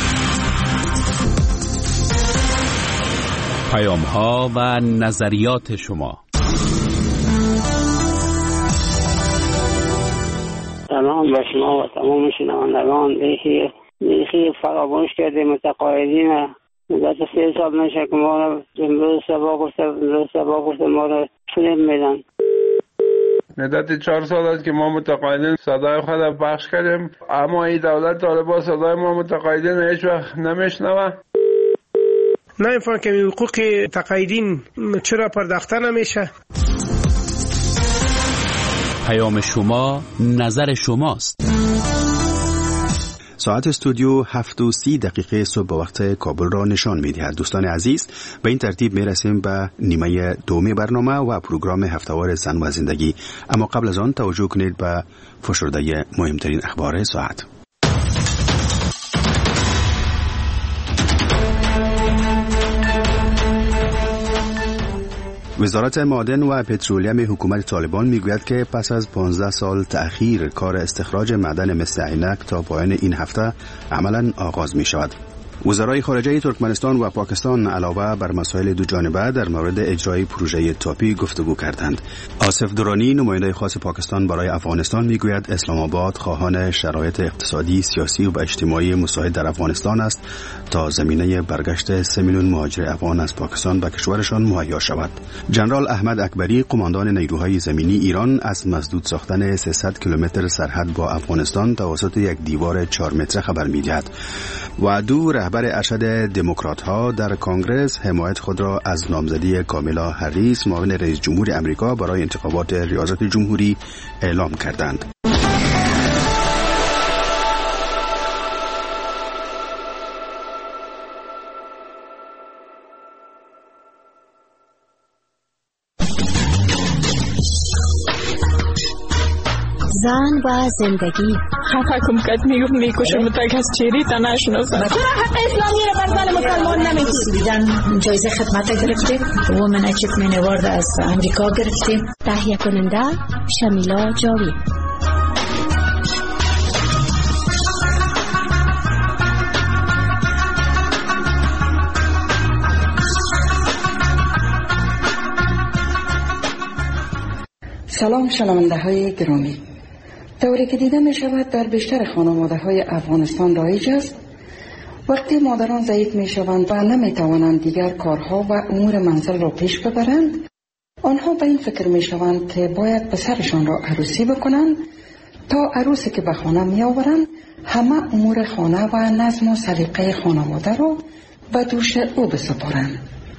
Speaker 5: پیام‌ها و نظریات شما.
Speaker 8: سلام به شما و تمام شنوندگان. دیگه فراموش کرده متقاعدین مدت 3 سال میشه که ما رو امروز سبا گفته ما رو فیلم میدن.
Speaker 9: مدت 4 سال است که ما متقاعدین صدای خود پخش کردیم، اما این دولت طالبان صدای ما متقاعدین هیچ وقت نمیشنوه.
Speaker 10: نمیفهم که حقوق تقاعدین چرا پرداخته نمیشه.
Speaker 5: پیام شما، نظر شماست.
Speaker 1: ساعت استودیو 7:30 صبح به وقت کابل را نشان می‌دهد. دوستان عزیز، به این ترتیب میرسیم به نیمه دوم برنامه و پروگرام هفته‌وار زن و زندگی. اما قبل از آن توجه کنید به فشرده مهمترین اخبار ساعت. وزارت معادن و پترولیم حکومت طالبان میگوید که پس از 15 سال تأخیر کار استخراج معدن مثل عینک تا پایان این هفته عملاً آغاز می شود. وزرای خارجه ترکمنستان و پاکستان علاوه بر مسائل دو جانبه در مورد اجرای پروژه تاپی گفتگو کردند. آصف درانی نماینده خاص پاکستان برای افغانستان میگوید اسلام آباد خواهان شرایط اقتصادی، سیاسی و اجتماعی مساعد در افغانستان است تا زمینه برگشت 3 میلیون مهاجر افغان از پاکستان به کشورشان مهیا شود. جنرال احمد اکبری قماندان نیروهای زمینی ایران از مسدود ساختن 300 کیلومتر سرحد با افغانستان توسط یک دیوار 4 متره خبر می‌دهد. و رهبر ارشد دموکرات‌ها در کنگره حمایت خود را از نامزدی کاملا هریس معاون رئیس جمهور آمریکا برای انتخابات ریاست جمهوری اعلام کردند.
Speaker 20: زن و زندگی.
Speaker 12: خفه کم کد میکشه متک از چیری تا نشناسم.
Speaker 20: چرا حق اسلامی رو بر زن مسلمان نمیگیری؟ جایزه خدمت گرفتیم. وومن اچیومنت اوارد از امریکا گرفتیم. تهیه کننده شمیلا جاوی.
Speaker 13: سلام شنونده های گرامی. طوری که دیده می شود در بیشتر خانواده های افغانستان رایج است وقتی مادران ضعیف می شوند و نمی توانند دیگر کارها و امور منزل را پیش ببرند، آنها به این فکر می شوند که باید پسرشان را عروسی بکنند تا عروسی که به خانه می آورند همه امور خانه و نظم و سلیقه خانواده را به دوش او بسپارند.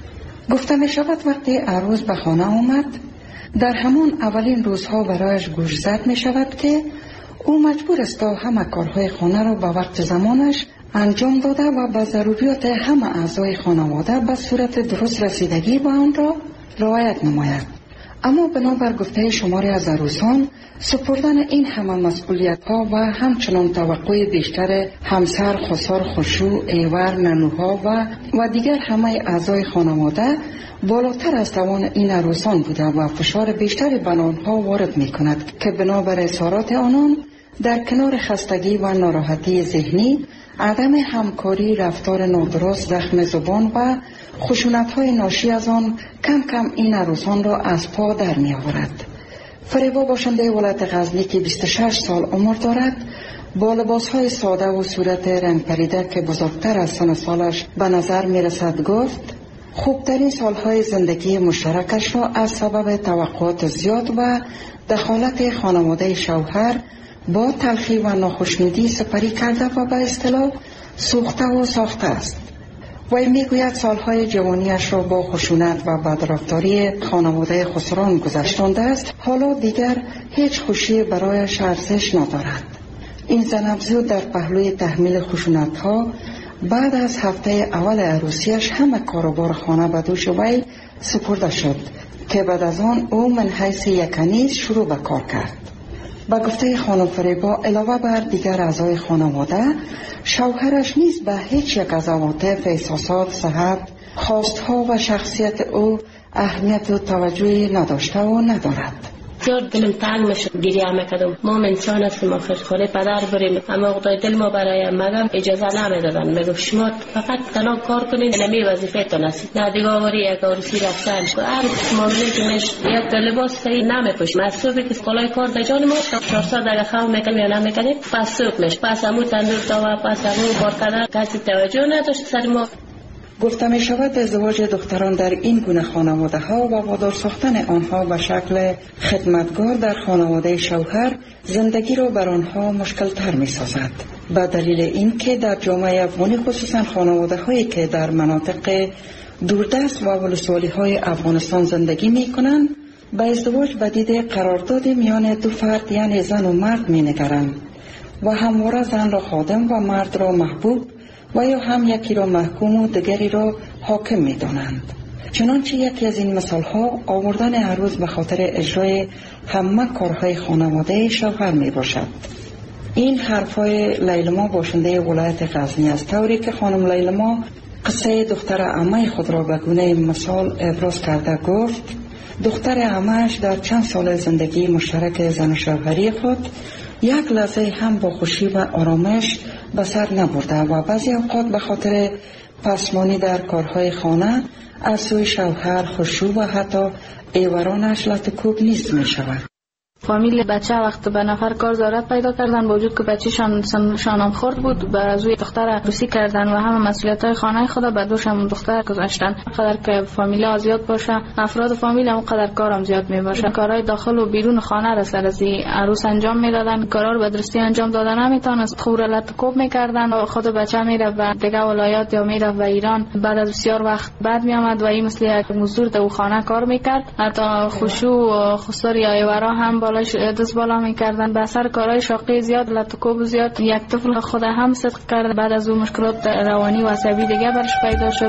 Speaker 13: گفته می شود وقتی عروس به خانه آمد در همان اولین روزها برایش گوشزد می شود که او مجبور است تا همه کارهای خانه را به وقت زمانش انجام داده و به ضروریات همه اعضای خانواده به صورت درست رسیدگی به آن را رعایت نماید. اما بنابر گفته شماری از عروسان سپردن این همه مسئولیت ها و همچنان توقع بیشتر همسر، خسر، خشوع، ایور، ننوها و دیگر همه اعضای خانواده بالاتر از توان این عروسان بوده و فشار بیشتری بر آنها وارد می کند که بنابر اظهارات آنان در کنار خستگی و ناراحتی ذهنی، عدم همکاری، رفتار نادرست، زخم زبان و خشونت‌های ناشی از آن کم کم این عروسان را از پا در می آورد. فریبا باشنده ولایت غزنی که 26 سال عمر دارد با لباس‌های ساده و صورت رنگ پریده که بزرگتر از سن سالش به نظر می رسد گفت خوبترین سالهای زندگی مشترکش را از سبب توقعات زیاد و دخالت خانواده شوهر با تلخی و ناخوشنودی سپری کرده و به اصطلاح سوخته و ساخته است. وی میگوید سالهای جوانیش را با خشونت و بدرفتاری خانواده خسران گذشتانده است. حالا دیگر هیچ خوشی برایش ارزش ندارد. این زن افزود در پهلوی تحمیل خشونت‌ها بعد از هفته اول عروسیش همه کاروبار خانه به دوش وی سپرده شد که بعد از آن او من حیث یک کنیز شروع به کار کرد. با گفته خانم فریبا علاوه بر دیگر اعضای خانواده، شوهرش نیز به هیچ یک از عواطف، احساسات، صحت، خواستها و شخصیت او اهمیت و توجهی نداشته و ندارد.
Speaker 14: بسیار دلم تنگ میشه گریه میکردم. ما انسان هستیم، آخر خانه پدر بریم، اما خدای دل ما برای مگم اجازه نمیدادن. میگفت شما فقط تنها کار کنید، نمی وظیفه تان است. نه دیگه آوری یک عروسی رفتن هر معامله که میش یک لباس صحیح نمیپوشیم. از صبح که کالای کار در جان ما 4 ساعت دیگه خواب میکنیم یا نمیکنیم، پس صبح میش پس همون تندور تا پس همون کار کردن کسی توجه نداشت سر ما.
Speaker 13: گفته می شود ازدواج دختران در این گونه خانواده ها و وادار ساختن آنها به شکل خدمتگار در خانواده شوهر زندگی را بر آنها مشکل تر می سازد. به دلیل این که در جامعه افغانی خصوصا خانواده هایی که در مناطق دوردست و ولسوالی های افغانستان زندگی می کنند به ازدواج به دید قرارداد میان دو فرد یعنی زن و مرد می نگرند و همواره زن را خادم و مرد را محبوب و یا هم یکی را محکوم و دیگری را حاکم می دانند. چنانچه یکی از این مثال ها آوردن عروس به خاطر اجرای همه کارهای خانواده شوهر می باشد. این حرفای لیلما باشنده ولایت غزنی است، طوری که خانم لیلما قصه دختر عمه خود را به گونه مثال ابراز کرده گفت دختر عمه‌اش در چند سال زندگی مشترک زن و شوهری خود یک لحظه هم با خوشی و آرامش به سر نبرده و بعضی اوقات به خاطر پسمانی در کارهای خانه از سوی شوهر خشوع و حتی ایورانش لطکوب نیست می شود.
Speaker 6: فامیل بچه وقت به نفر کار ضرورت پیدا کردن، با وجود که بچه شانم خورد بود به روی دختر روسی کردن و همه مسئولیت های خانه خدا به دوش هم دختر گذاشتن. قدر که فامیل زیاد باشه افراد فامیل هم قدر کارم زیاد می باشه. کارهای داخل و بیرون خانه را سر از عروس انجام میدادن، کارا رو به درستی انجام دادن نمیتونست، خورالت کوب میکردن و خود بچه میره و دیگه ولایات یا میره و ایران بعد از بسیار وقت بعد می آمد و این مثل یک مزدور تو خانه کار میکرد. حتی خشوع و خسار یا ایورا هم دست بالا میکردن. به اثر کارهای شاقی زیاد لطکوب زیاد یک طفل خود هم صدق کرد. بعد از اون مشکلات روانی و عصبی دیگه برش پیدا شد.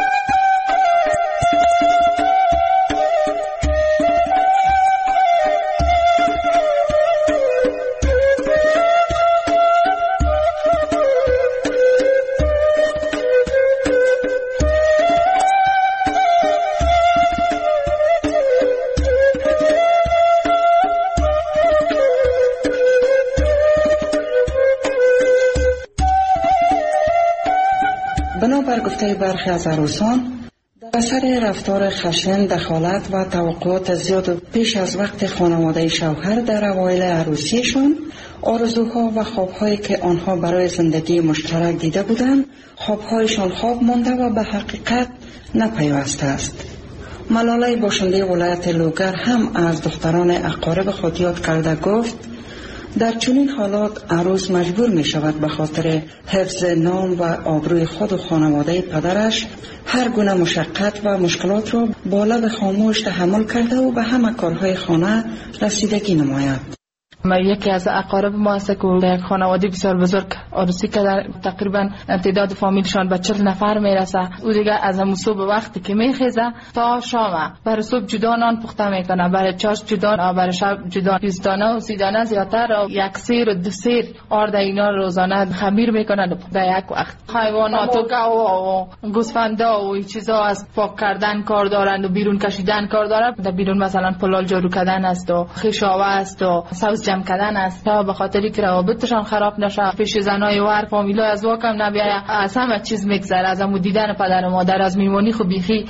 Speaker 13: بنابر گفته برخی از عروسان در اثر رفتار خشن، دخالت و توقعات زیاد پیش از وقت خانواده شوهر در اوایل عروسیشان آرزوها و خوابهایی که آنها برای زندگی مشترک دیده بودند خوابهایشان خواب مانده و به حقیقت نپیوسته است. ملاله باشنده ولایت لوگر هم از دختران اقارب خود یاد کرده گفت در چنین حالات عروس مجبور می شود به خاطر حفظ نام و آبروی خود و خانواده پدرش هر گونه مشقت و مشکلات را با لب خاموش تحمل کرده و به همه کارهای خانه رسیدگی نماید.
Speaker 6: یکی از اقارب ما است که یک خانواده بسیار بزرگ عروسی که در تقریبا تعداد فامیلشان به 40 نفر میرسه. او دیگه از همون صبح وقتی که میخیزه تا شام برای صبح جدا نان پخته میکنه، برای چاش جدا، برای شب جدا، 20 دانه و 30 دانه زیادتر و یک سیر و 2 سیر آرد اینا روزانه خمیر میکنن در یک وقت. حیوانات و گاو و گوسفندا و این چیزا از پاک کردن کار دارند و بیرون کشیدن کار دارند. در بیرون مثلا پلال جارو کردن است و خشاوه است و سبز جمع کردن است تا به خاطری که روابطشان خراب نشه، پیش زنای و هر فامیلای از واکم نبیاید، از همه چیز میگذره، از همون دیدن پدر و مادر، از میمونی خو بیخی.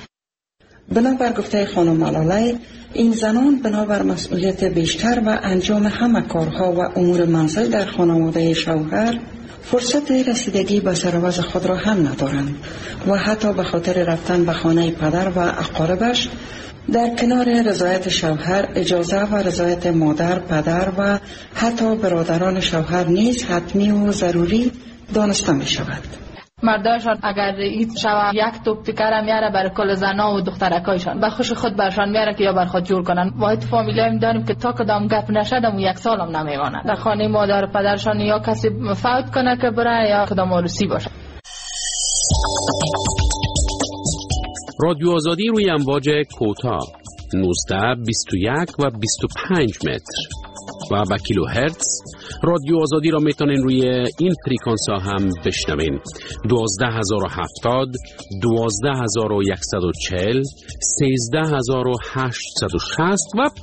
Speaker 13: بنابر گفته خانم ملاله این زنان بنابر مسئولیت بیشتر و انجام همه کارها و امور منزل در خانواده شوهر فرصت رسیدگی به سروز خود را هم ندارند و حتی به خاطر رفتن به خانه پدر و اقاربش در کنار رضایت شوهر اجازه و رضایت مادر، پدر و حتی برادران شوهر نیز حتمی و ضروری دانسته می شود.
Speaker 6: مردایشان اگر هیچ شوه یک توپ تیکر میاره برای کل زنا و دخترکایشان به خوش خود برشان میاره که یا بر خود جور کنن. واحد فامیلایی داریم که تا کدام گپ نشد و 1 سال هم نمیمانه در خانه مادر و پدرشان، یا کسی فوت کنه که بره یا کدام عروسی باشه.
Speaker 5: رادیو آزادی روی امواج کوتاه 19، 21 و 25 متر و به کیلو هرتز. رادیو آزادی را میتونین روی این فریکانس ها هم بشنوین: 12070، 12140، 13860 و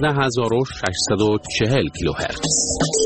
Speaker 5: 15640 کیلو هرتز.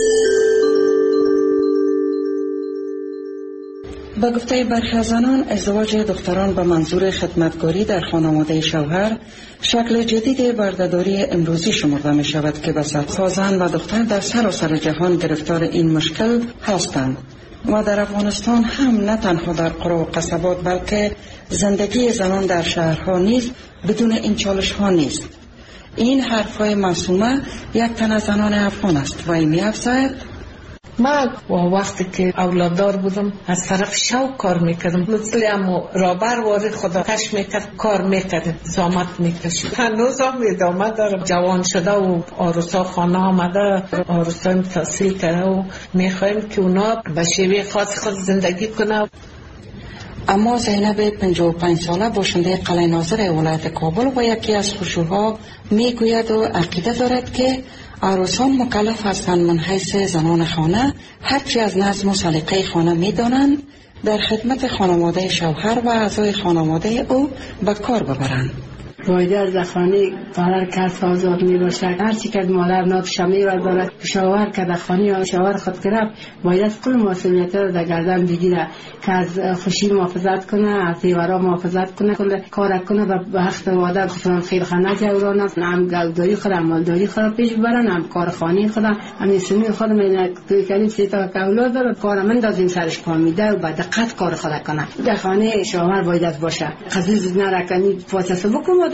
Speaker 13: با گفته برخی از زنان ازدواج دختران به منظور خدمتگاری در خانواده شوهر شکل جدید بردهداری امروزی شمرده می شود که به صدها زن و دختر در سراسر جهان گرفتار این مشکل هستند. و در افغانستان هم نه تنها در قرى و قصبات بلکه زندگی زنان در شهرها نیز بدون این چالش ها نیست. این حرفهای معصومه یک تن از زنان افغان است و این می‌افزاید:
Speaker 6: من وقتی که اولاددار بودم از طرف شوق کار میکردم، مثل امو رابر وارد خدا کش میکرد، کار میکردم، زحمت میکشید. هنوز هم ادامه دارم. جوان شده و عروسا خانه آمده، عروسا تحصیل کرده و میخوایم که اونا به شیوه خاص خود زندگی کنه.
Speaker 13: اما زینب 55 ساله باشنده قلعه ناظر ولایت کابل و یکی از خشوها میگوید و عقیده دارد که عروسان مکلف هستند من حیث زنان خانه هرچی از نظم و سلیقه خانه میدانند در خدمت خانواده شوهر و اعضای خانواده او به کار ببرند.
Speaker 11: باید از خانه پدر کس آزاد می باشد. هرچی که مادر ناتش می دارد شوهر که در خانه شوهر خود گرفت باید کل مسئولیت را در گردن بگیره که از خوشی محافظت کنه، از دیوارا محافظت کنه، کار کنه و به حق واده خودشان خیرخانه جورانه، هم گلداری خود مالداری خود پیش ببرن، هم کار خانه خود هم سنی خود من توی کردیم سه تا اولاد داره کار من دازیم سرش پا میده و به دقت کار خود کنه. در خانه شوهر باید باشه. قضیه نرکنی فاصله بکن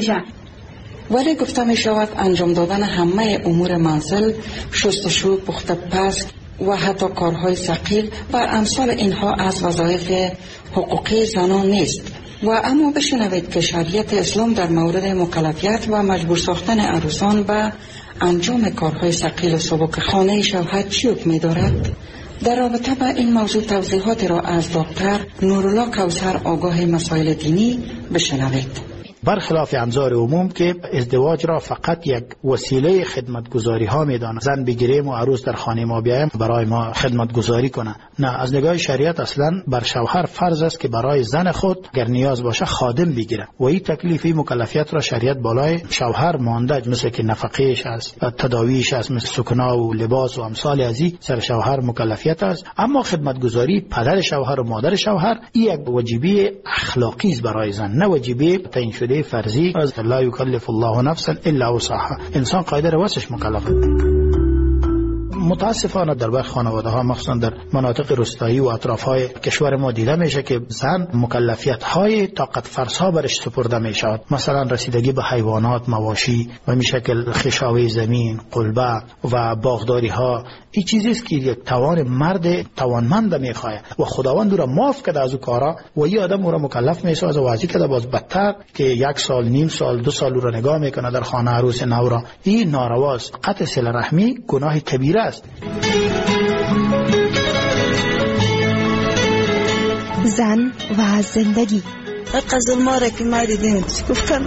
Speaker 13: ولی گفته می شود انجام دادن همه امور منزل، شستشو، پخت پز و حتی کارهای ثقیل و امثال اینها از وظایف حقوقی زنان نیست. و اما بشنوید که شریعت اسلام در مورد مکلفیت و مجبور ساختن عروسان به انجام کارهای ثقیل و سبک خانه شوهر چی حکم می دارد؟ در رابطه با این موضوع توضیحات را از دکتر نورالله کوثر آگاه مسائل دینی بشنوید.
Speaker 15: برخلاف انظار عموم که ازدواج را فقط یک وسیله خدمتگزاری ها میدانند، زن بگیریم و عروس در خانه ما بیایم برای ما خدمتگزاری کنه. نه، از نگاه شریعت اصلا بر شوهر فرض است که برای زن خود اگر نیاز باشه خادم بگیره و این تکلیفی مکلفیت را شریعت بالای شوهر مانده، مثل که نفقهش است، تداویش است، مثل سکنا و لباس و امثال ازی سر شوهر مکلفیت است. اما خدمتگزاری پدر شوهر و مادر شوهر این یک واجبی اخلاقی است برای زن، نه واجبی تعیین شده فرضی. از لا یکلف الله نفسا الا وسعها، انسان قاعده رو واسش مکلف. متاسفانه در بعض خانواده ها مخصوصا در مناطق روستایی و اطراف های کشور ما دیده میشه که زن مکلفیت های طاقت فرسا برش سپرده میشود، مثلا رسیدگی به حیوانات، مواشی و این شکل خشاوی زمین، قلبه و باغداری ها. این چیزی است که یک توان مرد توانمند میخواد و خداوند او را معاف کرده از او کارا و این آدم او را مکلف میسازه و وظیفه کرده باز بدتر که 1 سال، نیم سال، 2 سال او را نگاه میکنه در خانه عروس نو را. این نارواست. قطع صله رحمی گناه کبیره است.
Speaker 17: زن و زندگی.
Speaker 24: قزل ماره که ما دیدیم گفتن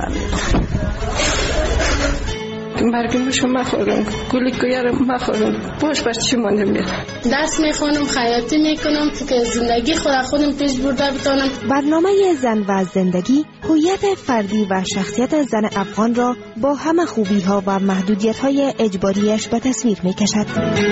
Speaker 24: برگمشو مخورم، گلی کویارم مخورم، باش بر چی مانده میرم.
Speaker 14: دست میخونم، خیاطی میکنم که زندگی خودم پیش برده بتانم.
Speaker 17: برنامه زن و زندگی هویت فردی و شخصیت زن افغان را با همه خوبی ها و محدودیت های اجباریش به تصویر میکشد.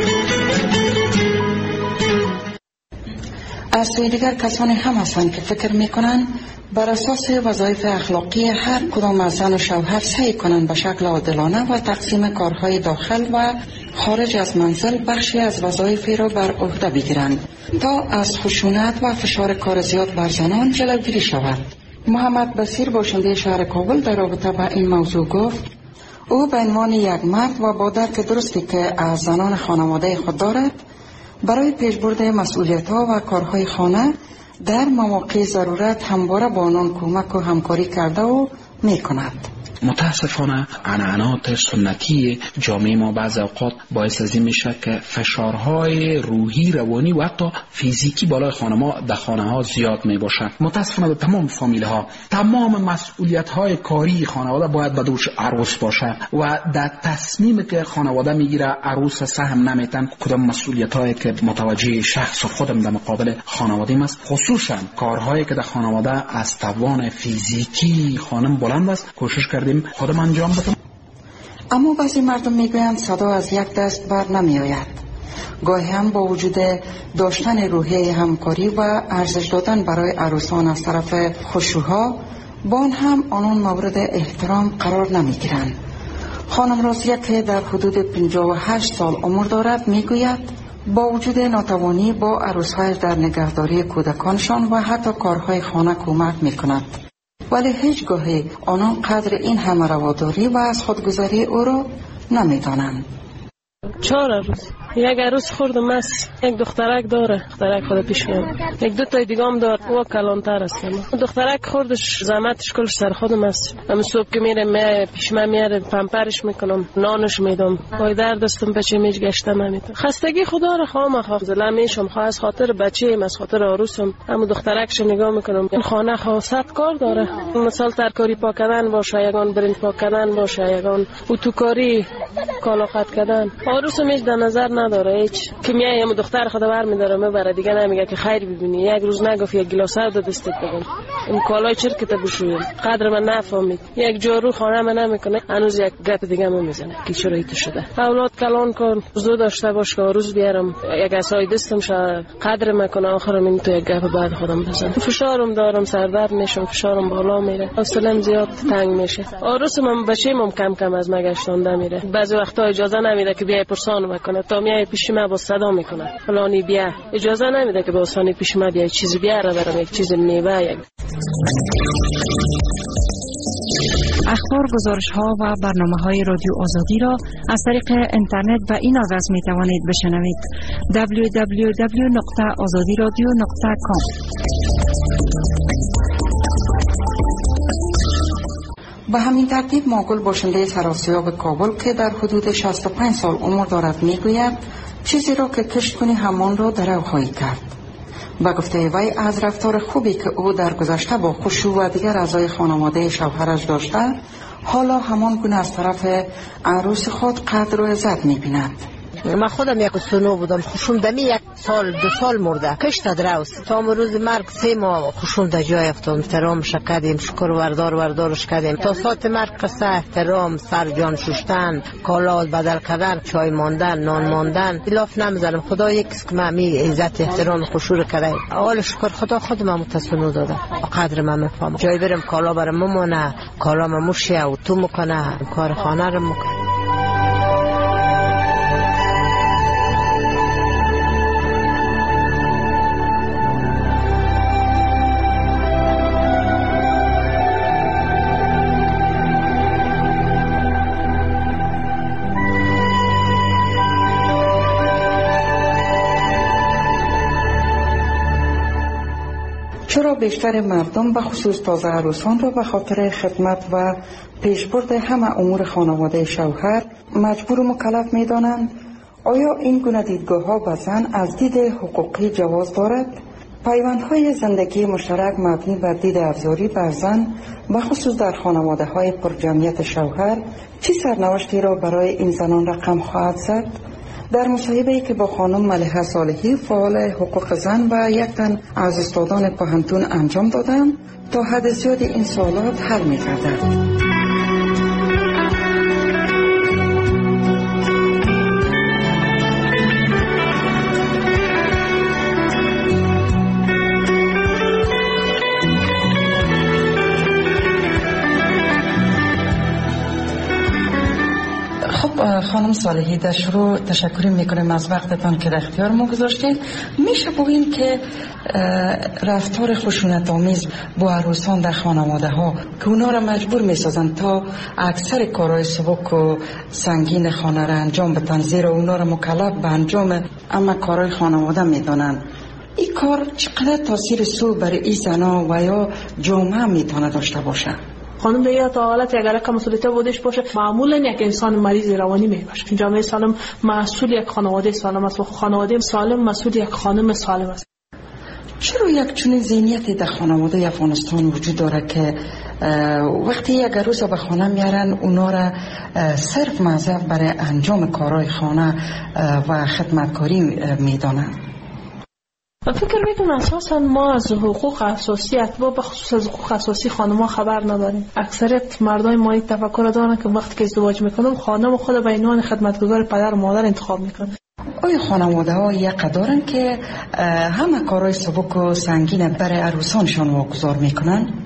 Speaker 13: از سوی دیگر کسانی هم هستند که فکر میکنند بر اساس وظایف اخلاقی هر کدام از زن و شوهر سعی کنند به شکل عادلانه و تقسیم کارهای داخل و خارج از منزل بخشی از وظایف را بر عهده بگیرند تا از خشونت و فشار کار زیاد بر زنان جلوگیری شود. محمد بصیر باشنده شهر کابل در رابطه با این موضوع گفت او به عنوان یک مرد و با درک درستی که از زنان خانواده خود دارد برای پیشبرد مسئولیت‌ها و کارهای خانه در مواقع ضرورت همواره با آنان کمک و همکاری کرده و می‌کند.
Speaker 18: متاسفانه عنعنات سنتی جامعه ما بعض اوقات باعث از این میشه که فشارهای روحی، روانی و حتی فیزیکی بالای خانما در خانه ها زیاد می باشند. متاسفانه به تمام فامیل ها تمام مسئولیت های کاری خانواده باید به دوش عروس باشه و در تصمیم که خانواده میگیره عروس سهم نمیتن کدام مسئولیت هایی که متوجه شخص و خودم در مقابل خانواده است، خصوصا کارهایی که در خانواده از توان فیزیکی خانم بلند است کوشش کردیم خودم انجام بدم.
Speaker 13: اما بعضی مردم میگویند صدا از یک دست بر نمی آید. گاهی هم با وجود داشتن روحیه همکاری و ارزش دادن برای عروسان از طرف خشوها با هم آنان مورد احترام قرار نمی گیرند. خانم رازیه که در حدود 58 سال عمر دارد میگوید با وجود ناتوانی با عروس‌هایش در نگهداری کودکانشان و حتی کارهای خانه کمک می‌کند، ولی هیچگاهی آنان قدر این همه رواداری و از خودگذاری او را نمی‌دانند.
Speaker 7: 4 عروس، یک عروس خوردم است، یک دخترک داره، دخترک خود پیش میاد، یک دو تا دیگه هم داره، او کلانتر است. دخترک خوردش زحمتش کلش سر خودم است. من صبح که میره پیش من میاره، پمپرش میکنم، نانش میدم، پای در دستم بچه میج گشته نمیتونم. خستگی خدا را خواهم خواهد میشم، خواهم از خاطر بچه‌ام، از خاطر عروسم، اما دخترکش نگاه میکنم. این خانه خاصت کار داره، مثلا ترکاری پاک کردن باشه، یگان برنج پاک کردن باشه، یگان اتوکاری، کالا قطع کردن. عروسم هیچ در نظر نداره، هیچ که میایم دختر خدا برمی‌داره میبره، دیگه نمیگه که خیر ببینی، یک روز نگفت یک گلاس آب دستت بگم، این کالای چرکت بشویم، قدر من نفهمید، یک جارو خانه من نمیکنه، هنوز یک گپ دیگه میزنه که چرا ایت شده. اولاد کلان کن، زود داشته باش که روز بیارم یک عصای دستم شه قدر میکنه، آخرم این تو یک گپ بعد خودم بزنم. فشارم دارم، سردرد میشم، فشارم بالا میره، حوصله‌ام زیاد تنگ میشه. عروسم بچه‌م کم کم از مگشتانده میره، بعضی وقتا اجازه نمیده که بیای پرسان میکنه، تا میای پیش من با صدا میکنه فلانی بیا، اجازه نمیده که با آسانی پیش من بیا چیزی بیاره برام، یک چیز میوه. یک
Speaker 16: اخبار، گزارش ها و برنامه های رادیو آزادی را از طریق اینترنت و این آدرس می توانید بشنوید: www.azadiradio.com.
Speaker 13: به همین ترتیب ماگل باشنده سراسیاب کابل که در حدود 65 سال عمر دارد میگوید چیزی را که کشت کنی همان را در او خواهی کرد. با گفته وی از رفتار خوبی که او در گذشته با خشوع و دیگر اعضای خانواده شوهرش داشته، حالا همان گونه از طرف عروس خود قدر و عزت می‌بیند.
Speaker 19: من خودم یک سنو بودم، خوشم دمی 1 سال 2 سال مرده، کشت دراوس تا روز مرگ 3 ماه خوشم در جای افتم، احترام شکردیم، شکر وردارش کردیم تا ساعت مرگ قصه احترام، سر جان شستن، کالات بدل کردن، چای ماندن، نان ماندن، الاف نمیزنم. خدا یک که من عزت احترام خوشور کرده، اول شکر خدا خودم متصنو داده، قدر من میفهمم. جای برم کالا برام ممونه، کالا مموشه و تو میکنه، کار خانه رو میکنه.
Speaker 13: چرا بیشتر مردم به خصوص تازه عروسان را به خاطر خدمت و پیشبرد همه امور خانواده شوهر مجبور و مکلف می دانند؟ آیا این گونه دیدگاه ها به زن از دید حقوقی جواز دارد؟ پیوندهای زندگی مشترک مبنی بر دید افزاری بر زن به خصوص در خانواده های پرجمعیت شوهر چه سرنوشتی را برای این زنان رقم خواهد زد؟ در مصاحبه‌ای که با خانم ملیحه صالحی فعال حقوق زن و یک تن از استادان پوهنتون انجام دادم تا حد زیادی این سوالات حل می‌گردد. خانم صالحی، در شروع تشکر میکنیم از وقتتان که در اختیار ما گذاشتید. میشه بگین که رفتار خشونت آمیز با عروسان در خانواده ها که اونا را مجبور میسازن تا اکثر کارهای سبک و سنگین خانه را انجام بدن، زیرا اونا را مکلف به انجام اما کارهای خانواده میدانن، این کار چقدر تاثیر سو بر این زنا و یا جامعه میتونه داشته باشه؟
Speaker 21: خانم دیگه تا حالت اگر که مسئولیت بودش باشه، معمولا یک انسان مریض روانی میباشه. جامعه سالم مسئول یک خانواده سالم است و خانواده سالم مسئول یک خانم سالم است.
Speaker 13: چرا یک چنین ذهنیتی در خانواده افغانستان وجود داره که وقتی یک عروس به خانه میارن اونا را صرف موظف برای انجام کارهای خانه و خدمتکاری میدانن؟
Speaker 21: فکر میکنم اساسا ما از حقوق اساسی اتباع به خصوص از حقوق اساسی خانم‌ها خبر نداریم. اکثریت مردای ما این تفکر دارن که وقتی که ازدواج میکنم خانم خود به عنوان خدمتگزار پدر و مادر انتخاب میکنه.
Speaker 13: آیا خانواده ها یک دارن که همه کارهای سبک و سنگین برای عروسانشان واگذار میکنن؟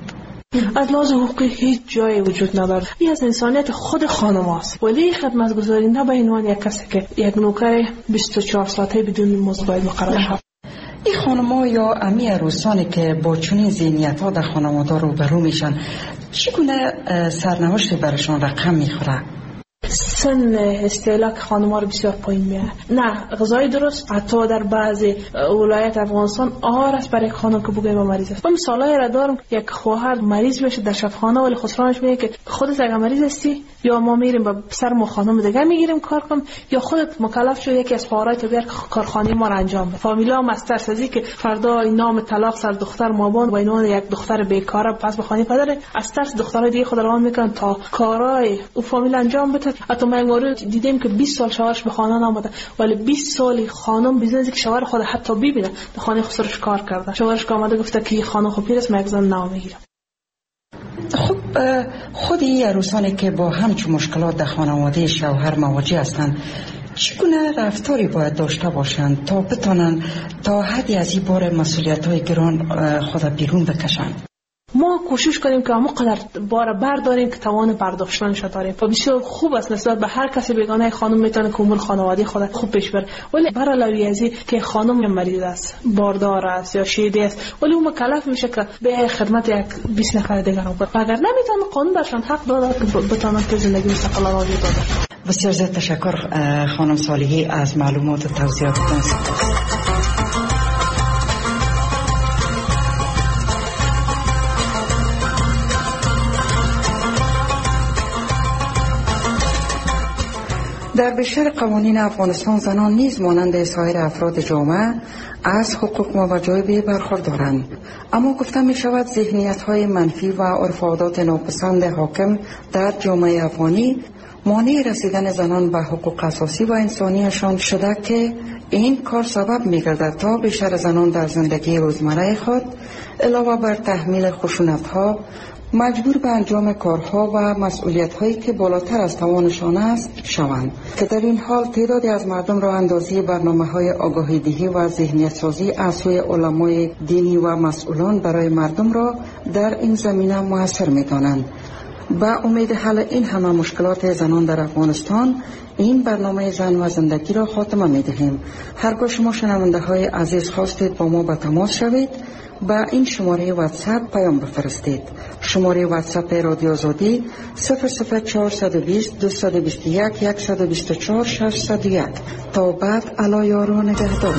Speaker 21: از لحاظ حقوقی هیچ جایی وجود نداره. این از انسانیت خود خانم هست. ولی خدمتگزاری نه به عنوان یک کسی که یک نوکر 24 ساعته بدون مزد باید مقرر شود.
Speaker 13: این خانم‌ها یا امی عروسانی که با چنین ذهنیت‌ها در خانواده روبرو میشن چگونه سرنوشت برشان رقم میخوره؟
Speaker 21: سن استهلاک خانم‌ها رو بسیار پایین میاره. نه غذای درست، حتی در بعضی ولایت افغانستان آهار است برای خانم که بگویم مریض است. من مثالایی را دارم، یک خواهر مریض میشه در شفاخانه ولی خسرانش میگه که خودت اگه مریض هستی یا ما میریم با سر ما خانم دیگه میگیریم کار کنم یا خودت مکلف شو یکی از خواهرای تو بیار کارخانه ما را انجام بده. فامیلا مسترس از که فردا نام طلاق سر دختر مابان و اینوان یک دختر بیکاره پس به خانه پدر از ترس دخترای دیگه خود روان میکنن تا کارای او فامیل انجام بده. حتی من مورد دیدیم که 20 سال شوهرش به خانه نامده ولی 20 سالی خانم بیزنسی که شوهر خود حتی ببینه در خانه خسرش کار کرده. شوهرش آمده گفته که خانم خوب پیرست من زن نام میگیرم.
Speaker 13: خب خود این عروسانی که با همچون مشکلات در خانواده شوهر مواجه هستند چگونه رفتاری باید داشته باشند تا بتونن تا حدی از این بار مسئولیت‌های گران خود بیرون بکشند؟
Speaker 21: ما کوشش کنیم که همون قدر بار برداریم که توان برداشتنش داریم. و بسیار خوب است نسبت به هر کسی بیگانه خانم میتونه که امور خانوادگی خود خوب پیش بره. ولی برای ازی که خانم مریض است، باردار است یا شیده است ولی اون مکلف میشه که به خدمت یک 20 نفر دیگر رو بره. اگر نمیتونه قانون برشان حق داده که بتونن که زندگی مستقلانه را داشته باشند.
Speaker 13: بسیار زیاد تشکر خانم صالحی از معلومات و توضیحاتتان. در بیشتر قوانین افغانستان زنان نیز مانند سایر افراد جامعه از حقوق و وجایب برخوردارند، اما گفته می شود ذهنیت‌های منفی و عرف و عادات ناپسند حاکم در جامعه افغانی مانع رسیدن زنان به حقوق اساسی و انسانیشان شده که این کار سبب می گردد تا بیشتر زنان در زندگی روزمره خود علاوه بر تحمیل خشونت‌ها مجبور به انجام کارها و مسئولیت‌هایی که بالاتر از توانشان است شوند که در این حال تعدادی از مردم را اندازی برنامه‌های آگاهی‌دهی و ذهنیت‌سازی از سوی علمای دینی و مسئولان برای مردم را در این زمینه موثر می‌دانند. با امید حل این همه مشکلات زنان در افغانستان این برنامه زن و زندگی را خاتمه می‌دهیم. هرگاه شما شنونده‌های عزیز خواستید با ما به تماس شوید با این شماره واتساپ پیام بفرستید. شماره واتساپ رادیو آزادی 00420 221 124 601. تا بعد الا یارو نگهدار.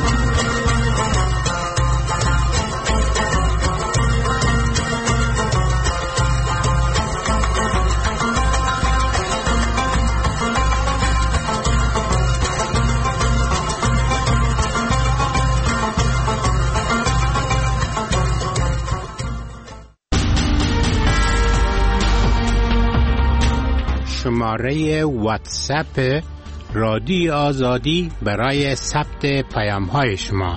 Speaker 2: شماره واتساپ رادیو آزادی برای ثبت پیام‌های شما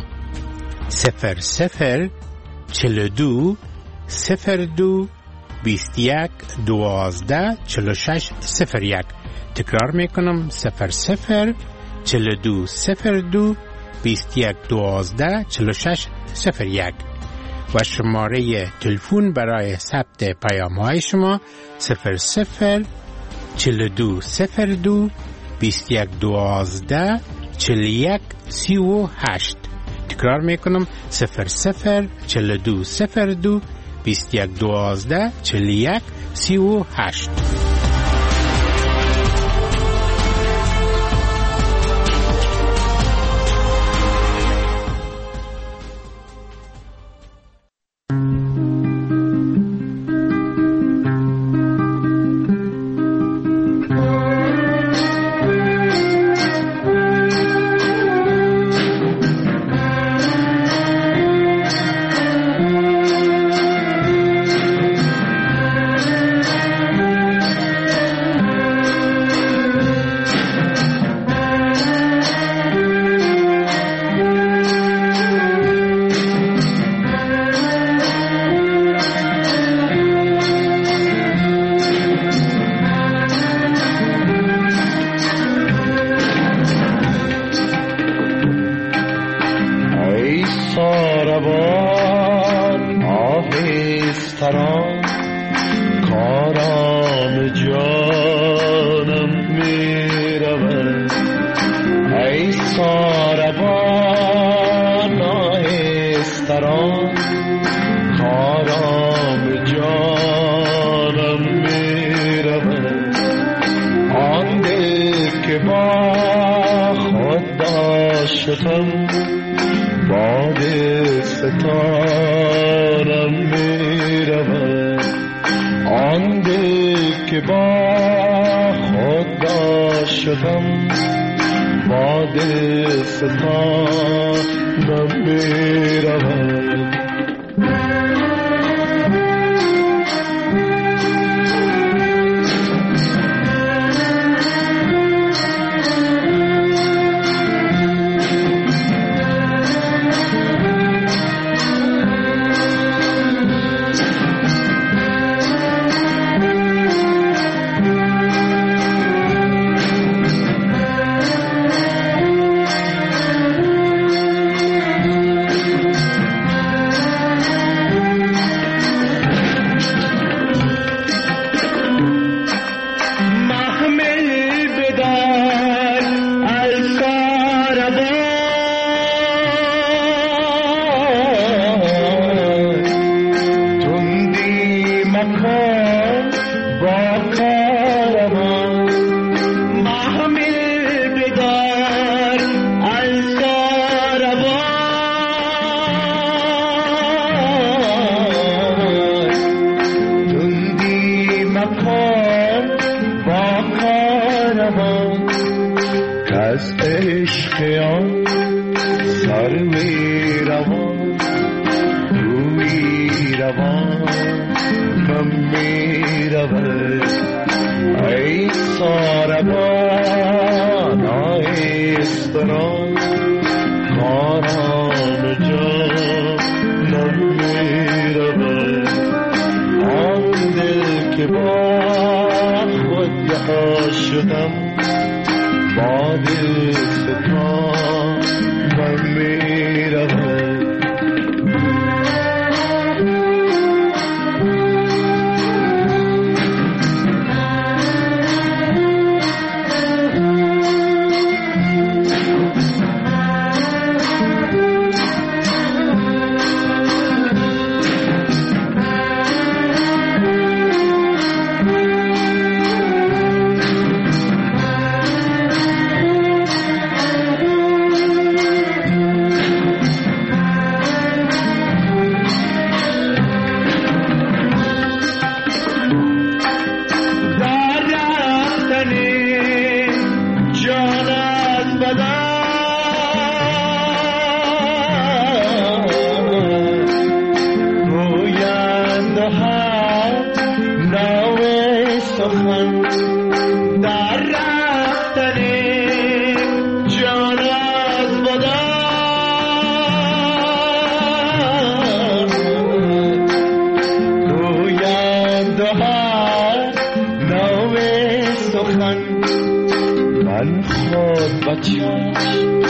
Speaker 2: 0042 02 21 12 46 01. تکرار میکنم 0042 02 21 12 46 01 و شماره تلفن برای ثبت پیام‌های شما 42 02 21 12 41 38. تکرار میکنم 42 02 21 12 41 38.
Speaker 3: کارام جانم می رود ای ساربان آهستران کارام جانم می رود آن دل که با خود داشتم باد ستارم می رود آن دل که با خود داشتم باد ستارم می رود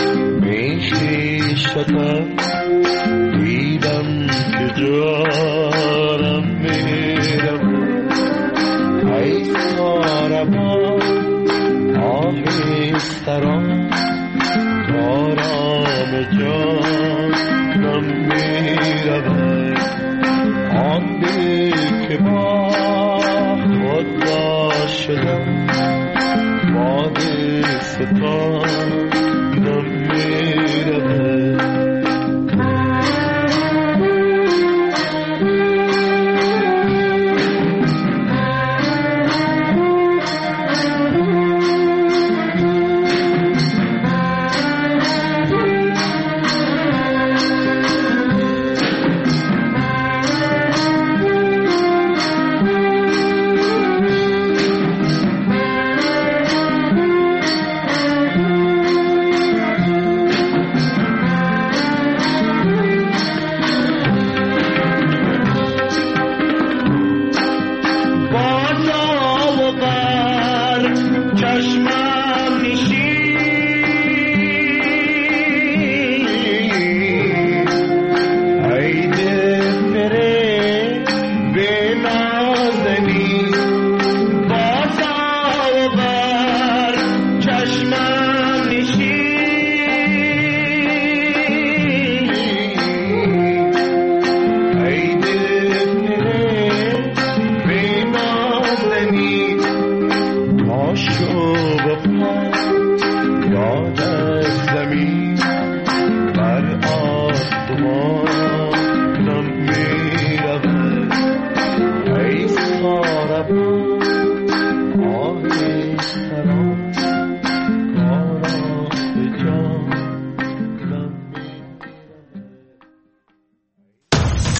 Speaker 3: دیدم که جا